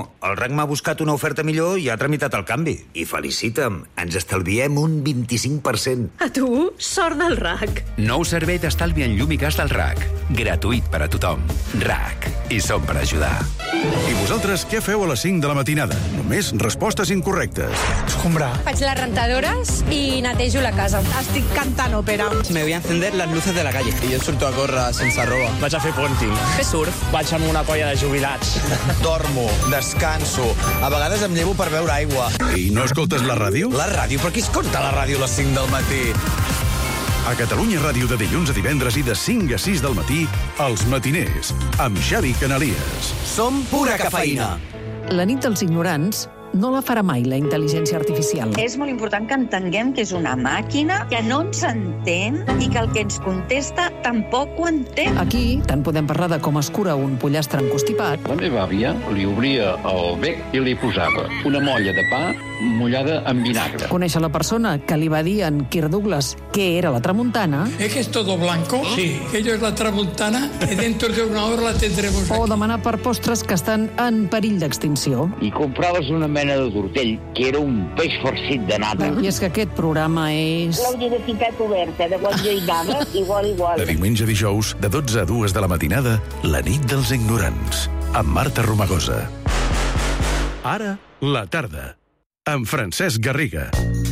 no, el R A C m'ha buscat una oferta millor i ha tramitat el canvi. I felicita'm, ens estalviem un vint-i-cinc per cent. A tu, sort del R A C. Nou servei d'estalvi en llum i gas del R A C. Gratuït per a tothom. R A C. I som per ajudar. I vosaltres què feu a les cinc de la matinada? Només respostes incorrectes. Escombrar. Faig les rentadores i netejo la casa. Estic cantant òpera. Me voy a encender las luces de la calle. I jo surto a córrer sense roba. Vaig a fer ponting. Fer surf. Vaig amb una colla de jubilats. Dormo, descanso. A vegades em llevo per beure aigua. I no escoltes la ràdio? La ràdio? Per qui escolta la ràdio a les cinc del matí? A Catalunya Ràdio de dilluns a divendres i de cinc a sis del matí, Els Matiners, amb Xavi Canalies. Som pura cafeïna. La nit dels ignorants no la farà mai la intel·ligència artificial. És molt important que entenguem que és una màquina, que no ens entén i que el que ens contesta tampoc ho entén. Aquí tant podem parlar de com es cura un pollastre encostipat. La meva àvia li obria el bec i li posava una molla de pa mullada amb vinagre. Conèixer la persona que li va dir en Kirk Douglas què era la tramuntana. ¿Es que es todo blanco? Sí. Aquello es la tramuntana y dentro de una hora la tendremos aquí. O demanar per postres que estan en perill d'extinció. I compraves una mena de tortell, que era un peix farcit de nata. I és que aquest programa és... La universitat oberta, de quan jo hi anava, igual, igual. De diumenge a dijous, de dotze a dues de la matinada, La nit dels ignorants, amb Marta Romagosa. Ara, la tarda, amb Francesc Garriga.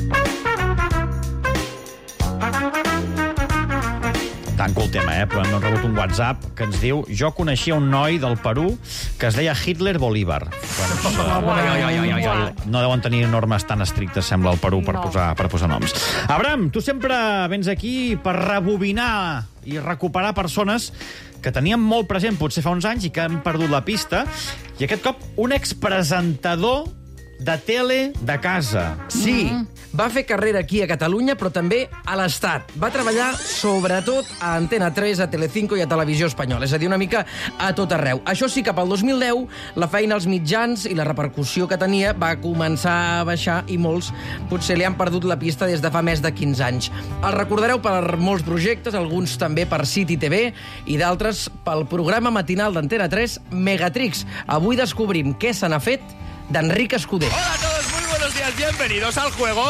Tanco el tema, eh? Però hem rebut un WhatsApp que ens diu: jo coneixia un noi del Perú que es deia Hitler Bolívar. Doncs, uh, no deuen tenir normes tan estrictes, sembla, al Perú per, no. posar, per posar noms. Abram, tu sempre vens aquí per rebobinar i recuperar persones que teníem molt present potser fa uns anys i que han perdut la pista. I aquest cop un expresentador de tele de casa. Sí, va fer carrera aquí a Catalunya, però també a l'Estat. Va treballar sobretot a Antena tres, a Telecinco i a Televisió Espanyola, és a dir, una mica a tot arreu. Això sí, cap al dos mil deu, la feina als mitjans i la repercussió que tenia va començar a baixar i molts potser li han perdut la pista des de fa més de quinze anys. El recordareu per molts projectes, alguns també per City T V i d'altres pel programa matinal d'Antena tres, Megatrix. Avui descobrim què se n'ha fet d'Enric Escudé. Hola a todos, muy buenos días, bienvenidos al juego.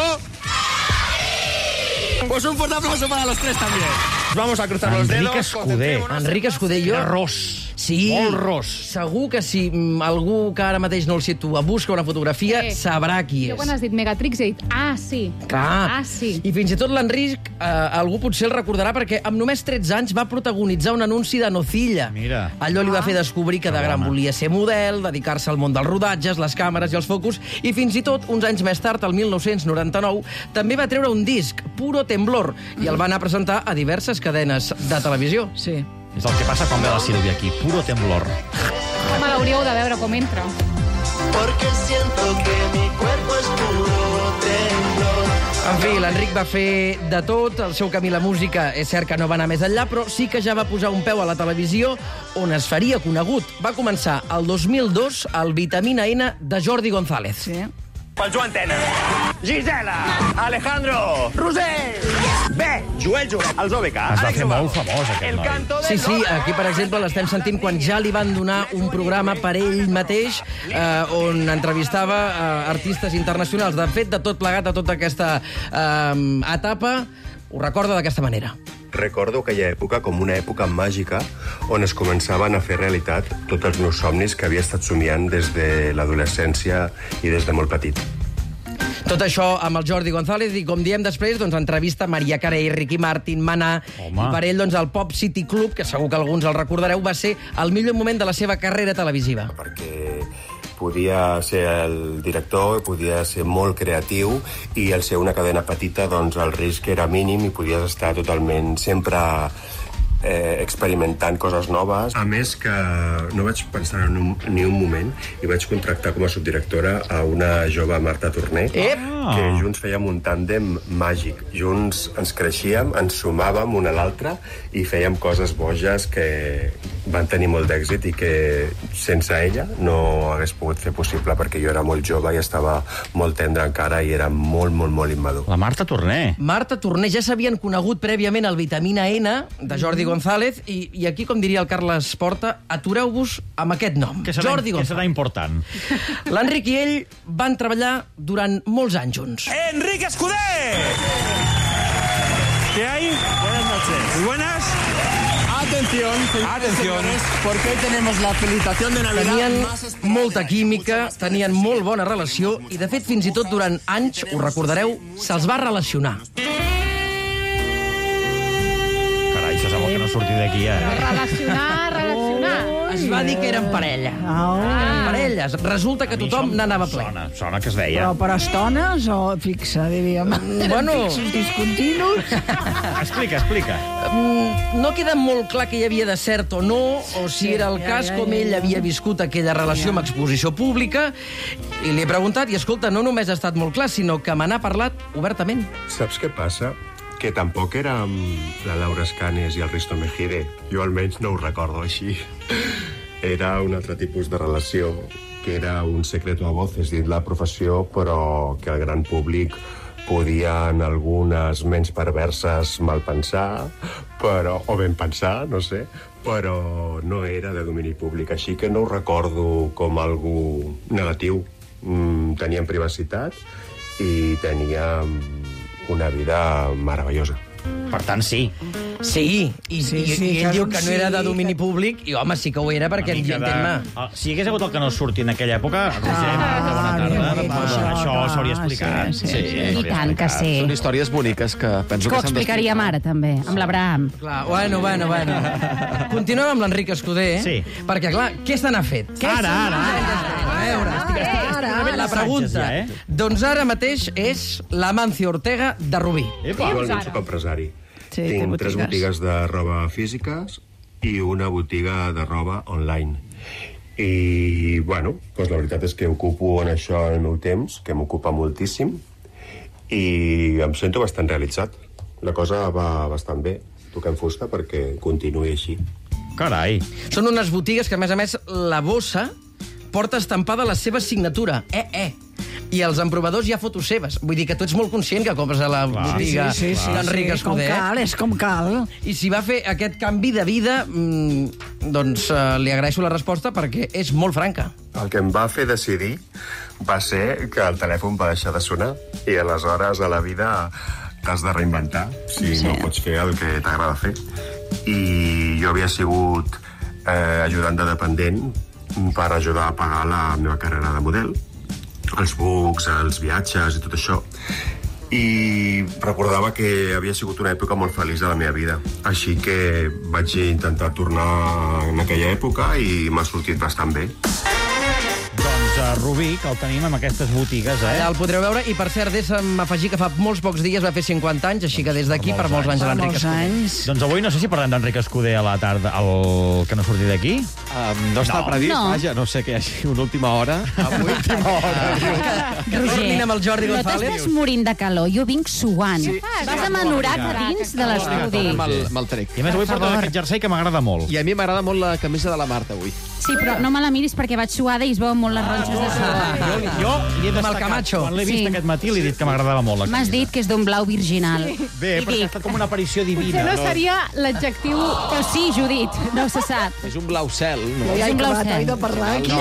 Pues un fuerte aplauso para los tres también. Vamos a cruzar los dedos. Enric Escudé. Enric Escudé, jo... Era ros. Sí, molt ros. Segur que si algú que ara mateix no el situa busca una fotografia, sí, sabrà qui és. Jo quan has dit Megatrix he dit, ah, sí. Clar. Ah, sí. I fins i tot l'Enric, eh, algú potser el recordarà perquè amb només tretze anys va protagonitzar un anunci de Nocilla. Mira. Allò li va fer descobrir que de gran volia ser model, dedicar-se al món dels rodatges, les càmeres i els focus, i fins i tot, uns anys més tard, el mil nou-cents noranta-nou, també va treure un disc, Puro Temblor, i el van a presentar a diverses cadenes de televisió. Sí. És el que passa quan ve la Sílvia aquí. Puro temblor. Me l'hauríeu de veure com entra. Porque siento que mi cuerpo es puro temblor. En fi, l'Enric va fer de tot, el seu camí a la música és cert que no va anar més enllà, però sí que ja va posar un peu a la televisió on es faria conegut. Va començar el dos mil dos al Vitamina N de Jordi González. Sí. Pel Joan Tena, Gisela, Alejandro, Roser, bé, Joel Joel, els O B K. Es va fer molt famós, aquest noi. Sí, sí, aquí, per exemple, l'estem sentint quan ja li van donar un programa per ell mateix eh, on entrevistava eh, artistes internacionals. De fet, de tot plegat, de tota aquesta eh, etapa, ho recorda d'aquesta manera. Recordo aquella època com una època màgica on es començaven a fer realitat tots els meus somnis que havia estat somiant des de l'adolescència i des de molt petit. Tot això amb el Jordi González i, com diem després, doncs, entrevista Maria Carey, Ricky Martin, Maná. Home. I per ell, doncs, el Pop City Club, que segur que alguns el recordareu, va ser el millor moment de la seva carrera televisiva. Perquè podia ser el director, podia ser molt creatiu i al ser una cadena petita, doncs el risc era mínim i podies estar totalment sempre eh, experimentant coses noves. A més que no vaig pensar en un, ni un moment i vaig contractar com a subdirectora a una jove Marta Torner, ah. que junts fèiem un tàndem màgic. Junts ens creixíem, ens sumàvem una a l'altra i fèiem coses boges que van tenir molt d'èxit i que sense ella no hagués pogut fer possible, perquè jo era molt jove i estava molt tendre encara i era molt, molt, molt immadur. La Marta Torné. Marta Torné, ja s'havien conegut prèviament el Vitamina N de Jordi González i, i aquí, com diria el Carles Porta, atureu-vos amb aquest nom, que serà, Jordi González. Que serà important. L'Enric i ell van treballar durant molts anys junts. ¡Enrique Escudé! ¿Qué hay? Buenas noches. Muy buenas. Atención, atención, porque hoy tenemos la felicitación de Navidad. Tenien molta química, tenien molt bona relació i, de fet, fins i tot durant anys, ho recordareu, se'ls va relacionar. Carai, això sembla que no surti d'aquí, eh? Relacionar, relacionar. Es va dir que eren parella. Ah. Eren parelles. Resulta que tothom n'anava ple. Sona, sona que es deia. Però per estones o fixa, diríem? Bueno... Fixos discontinus? Explica, explica. Mm, no queda molt clar que hi havia de cert o no, o si Sí, era el ja, cas ja, com ja, ell ja. havia viscut aquella relació amb exposició pública, i li he preguntat, i escolta, no només ha estat molt clar, sinó que me n'ha parlat obertament. Saps què passa? Que tampoc era amb la Laura Escanes i el Risto Mejide. Jo almenys no ho recordo així. Era un altre tipus de relació, que era un secreto a voces dins la professió, però que el gran públic podia en algunes ments perverses malpensar, però, o ben pensar, no sé, però no era de domini públic, així que no ho recordo com algú negatiu. Mm, teníem privacitat i teníem una vida meravellosa. Per tant, sí. Sí, i, Sí, i, sí, i ell que diu un que no sí, era de que- domini públic, i home, sí que ho era, perquè Una mica de- entén-me. Ah, si hi hagués hagut el que no surti en aquella època, Roger, Ah, Marta, bona tarda. evidentment, Ah, això, Això clar, s'hauria explicat. sí, sí, sí. s'hauria I tant que explicat. sí. Són històries boniques que penso Que ho que s'han explicaríem ara, també, amb l'Abraham. Clar, bueno, bueno, bueno. Continuem amb l'Enric Escudé, Sí. perquè, clar, què se n'ha fet? Què Ara, se ara, n'ha fet? A veure, estic, estic, estic, ara, la ara. pregunta. Ja, eh? Doncs ara mateix és l'Amancio Ortega de Rubí. Epa. Jo almenys soc empresari. Sí, té Tinc tres botigues. botigues de roba físiques i una botiga de roba online. I, bueno, doncs la veritat és que ocupo en això el meu temps, que m'ocupa moltíssim, i em sento bastant realitzat. La cosa va bastant bé. Toquem fusta perquè continuï així. Carai. Són unes botigues que, a més a més, la bossa porta estampada la seva signatura. Eh, eh. I els emprovadors hi ha fotos seves. Vull dir que tu ets molt conscient que compres a la Clar. botiga Sí, sí, sí, d'Enric sí, Escudé. Com cal, és com cal. I si va fer aquest canvi de vida, mmm, doncs uh, li agraeixo la resposta perquè és molt franca. El que em va fer decidir va ser que el telèfon va deixar de sonar i aleshores a la vida t'has de reinventar si sí. no pots fer el que t'agrada fer. I jo havia sigut eh, ajudant de dependent per ajudar a pagar la meva carrera de model, els books, els viatges i tot això. I recordava que havia sigut una època molt feliç de la meva vida. Així que vaig intentar tornar en aquella època i m'ha sortit bastant bé. Doncs uh, Rubí, que el tenim amb aquestes botigues, eh? Allà el podreu veure. I, per cert, deixa'm afegir que fa molts pocs dies va fer cinquanta anys, així que des d'aquí per molts anys a l'Enric Molts Escudé. anys. Doncs avui no sé si parlem d'Enric Escudé a la tarda, el que no surti d'aquí. Um, no està No. previst, No. vaja, no sé que hi hagi una última hora. Avui, última hora. Que tornin amb el Jordi no González. t'estàs morint de calor, jo vinc suant. Sí. Vas amb anorac a dins de l'estudi. Me'l me trec. I a més avui Per porta favor. aquest jersei que m'agrada molt. I a mi m'agrada molt la camisa de la Marta, avui. Sí, però no me la miris perquè vaig suada i es veuen molt les ronxes de suor. Jo, jo li he Amb el destacat, Camacho. quan l'he vist Sí. aquest matí, li he dit que m'agradava molt la M'has camisa. dit que és d'un blau virginal. Bé, perquè ha estat com una aparició divina. No seria l'adjectiu... Però sí, Judit, no se sap. És un blau cel, no? Ja És he un blau acabat cel. oi, de parlar aquí.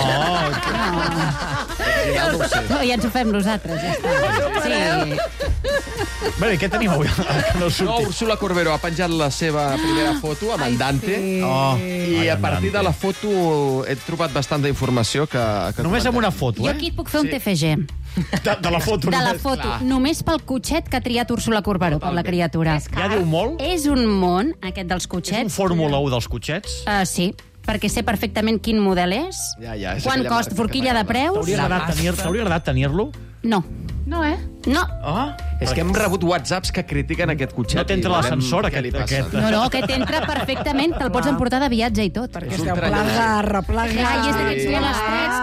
Ja no ho sé. No, ja ens ho fem nosaltres, ja està. Sí. Bé, i què tenim avui? Que no No, surti. Úrsula Corbero ha penjat la seva primera foto amb en Dante. sí. Oh, I ai, a en partir Dante. de la foto he trobat bastanta informació que... que Només amb una foto, Jo eh? aquí et puc fer un T F G. De, de la foto. De la només. foto, clar. només pel cotxet que ha triat Úrsula Corberó, per la criatura. Ja diu molt? És un món, aquest dels És un cotxets. Fórmula un dels cotxets? Uh, sí, perquè sé perfectament quin model és, Ja, ja, és quan aquella costa, marca forquilla que de preus... T'hauria agradat tenir- t'hauria agradat tenir-lo? No. No, eh? No. Ah, És que hem rebut whatsapps que critiquen aquest cotxet. No t'entra i volem- l'ascensor, què aquest- li passa? aquest- No, no, que t'entra perfectament, te'l pots emportar de viatge i tot. Perquè És un esteu trellat. plaga, replaga... Clar, i és d'aquests molt estrets que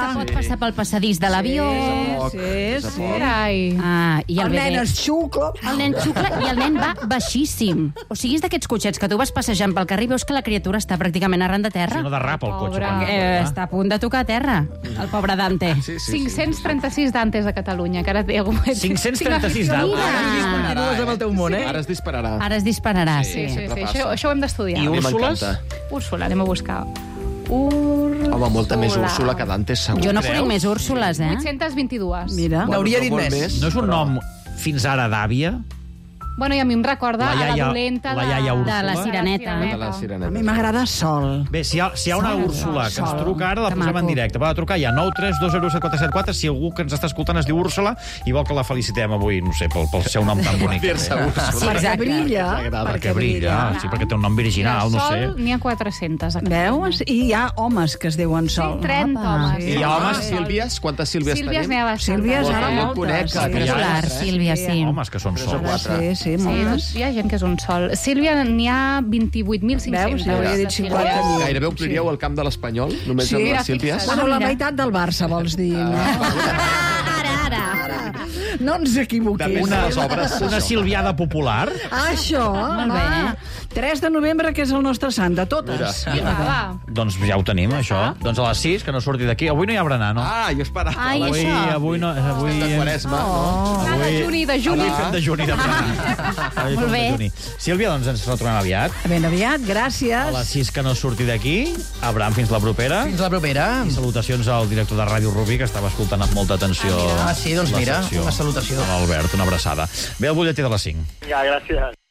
que pot passar pel passadís de l'avió. Sí, sí, sí. Ai. Ah, i el, El nen bebè. es xucla. El nen xucla i el nen va baixíssim. O sigui, és d'aquests cotxets que tu vas passejant pel carrer i veus que la criatura està pràcticament arran de terra. Si no derrapa el cotxe. Pobre. quan- Eh, està a punt de tocar a terra, el pobre Dante. Sí, sí, cinc-cents trenta-sis Dantes a Catalunya, que ara té algun... cinc-cents trenta-sis Dantes? Mira. Continues amb el teu món, eh? Ara es dispararà. Ara es dispararà, sí. Sí, sí, sí. Això, això ho hem d'estudiar. I Úrsules? Úrsula, anem a buscar. Úrsula. Home, molta més Úrsula que Dante, segur. Jo no conec més Úrsules, eh? vuit-cents vint-i-dos. Mira. N'hauria dit més. No és un nom fins ara d'àvia? Bueno, i a mi em recorda La a la iaia- dolenta la de... iaia Úrsula. De la Sireneta. De la A Sireneta. mi m'agrada Sol. Bé, si hi ha, si hi ha una Sol. Úrsula que ens Sol. truca ara, la Que posem en maco. directe. Va trucar ja, nou tres dos zero set quatre set quatre, si algú que ens està escoltant es diu Úrsula i vol que la felicitem avui, no sé, pel, pel seu nom tan bonic. Dir-se Eh? Úrsula. Perquè brilla. Perquè brilla, sí, perquè té un nom virginal, no sé. Sol n'hi ha quatre-centes. Veus? I hi ha homes que es diuen Sol. trenta homes. I hi ha homes, Sílvies? Quantes Sílvies Sílvies tenim? n'hi ha bastantes. Sílvies, ara Jo moltes. conec sí. que- que- Popular, Sílvia, sí. Homes que són Tres o sols. quatre. Sí, sí, Sí, moltes. hi ha gent que és un sol. Sílvia, n'hi ha vint-i-vuit mil cinc-cents. Veus? Ja hauria dit cinquanta mil. Gairebé ompliríeu el camp de l'Espanyol, només Sí. amb Mira, les Sílvies. fixa't. Bueno, la mira. meitat del Barça, vols dir, no? Ara, ara. No ens equivoquem. També Una, les obres. una silviada popular? Ah, això, Molt bé. va. tres de novembre, que és el nostre sant, de totes. Vinga, va. Doncs ja ho tenim, això. Doncs a les sis, que no surti d'aquí. Avui no hi ha berenar, no? Ah, jo esperava. Ai, avui, això. avui no... Avui, De Quaresma, no? Ah, de juni, de juni. Avui fem de juni de berenar. Avui Molt fem de bé. juni. Sílvia, doncs ens retrobem aviat. Ben aviat, A gràcies. les sis que no surti d'aquí. Abraham, fins la propera. Fins la propera. I salutacions al director de Ràdio Rubí, que estava escoltant amb molta atenció. Ah, sí, doncs la mira, secció. una salutació. Amb Albert, una abraçada. Ve el butlletí de les cinc. Vinga, gràcies.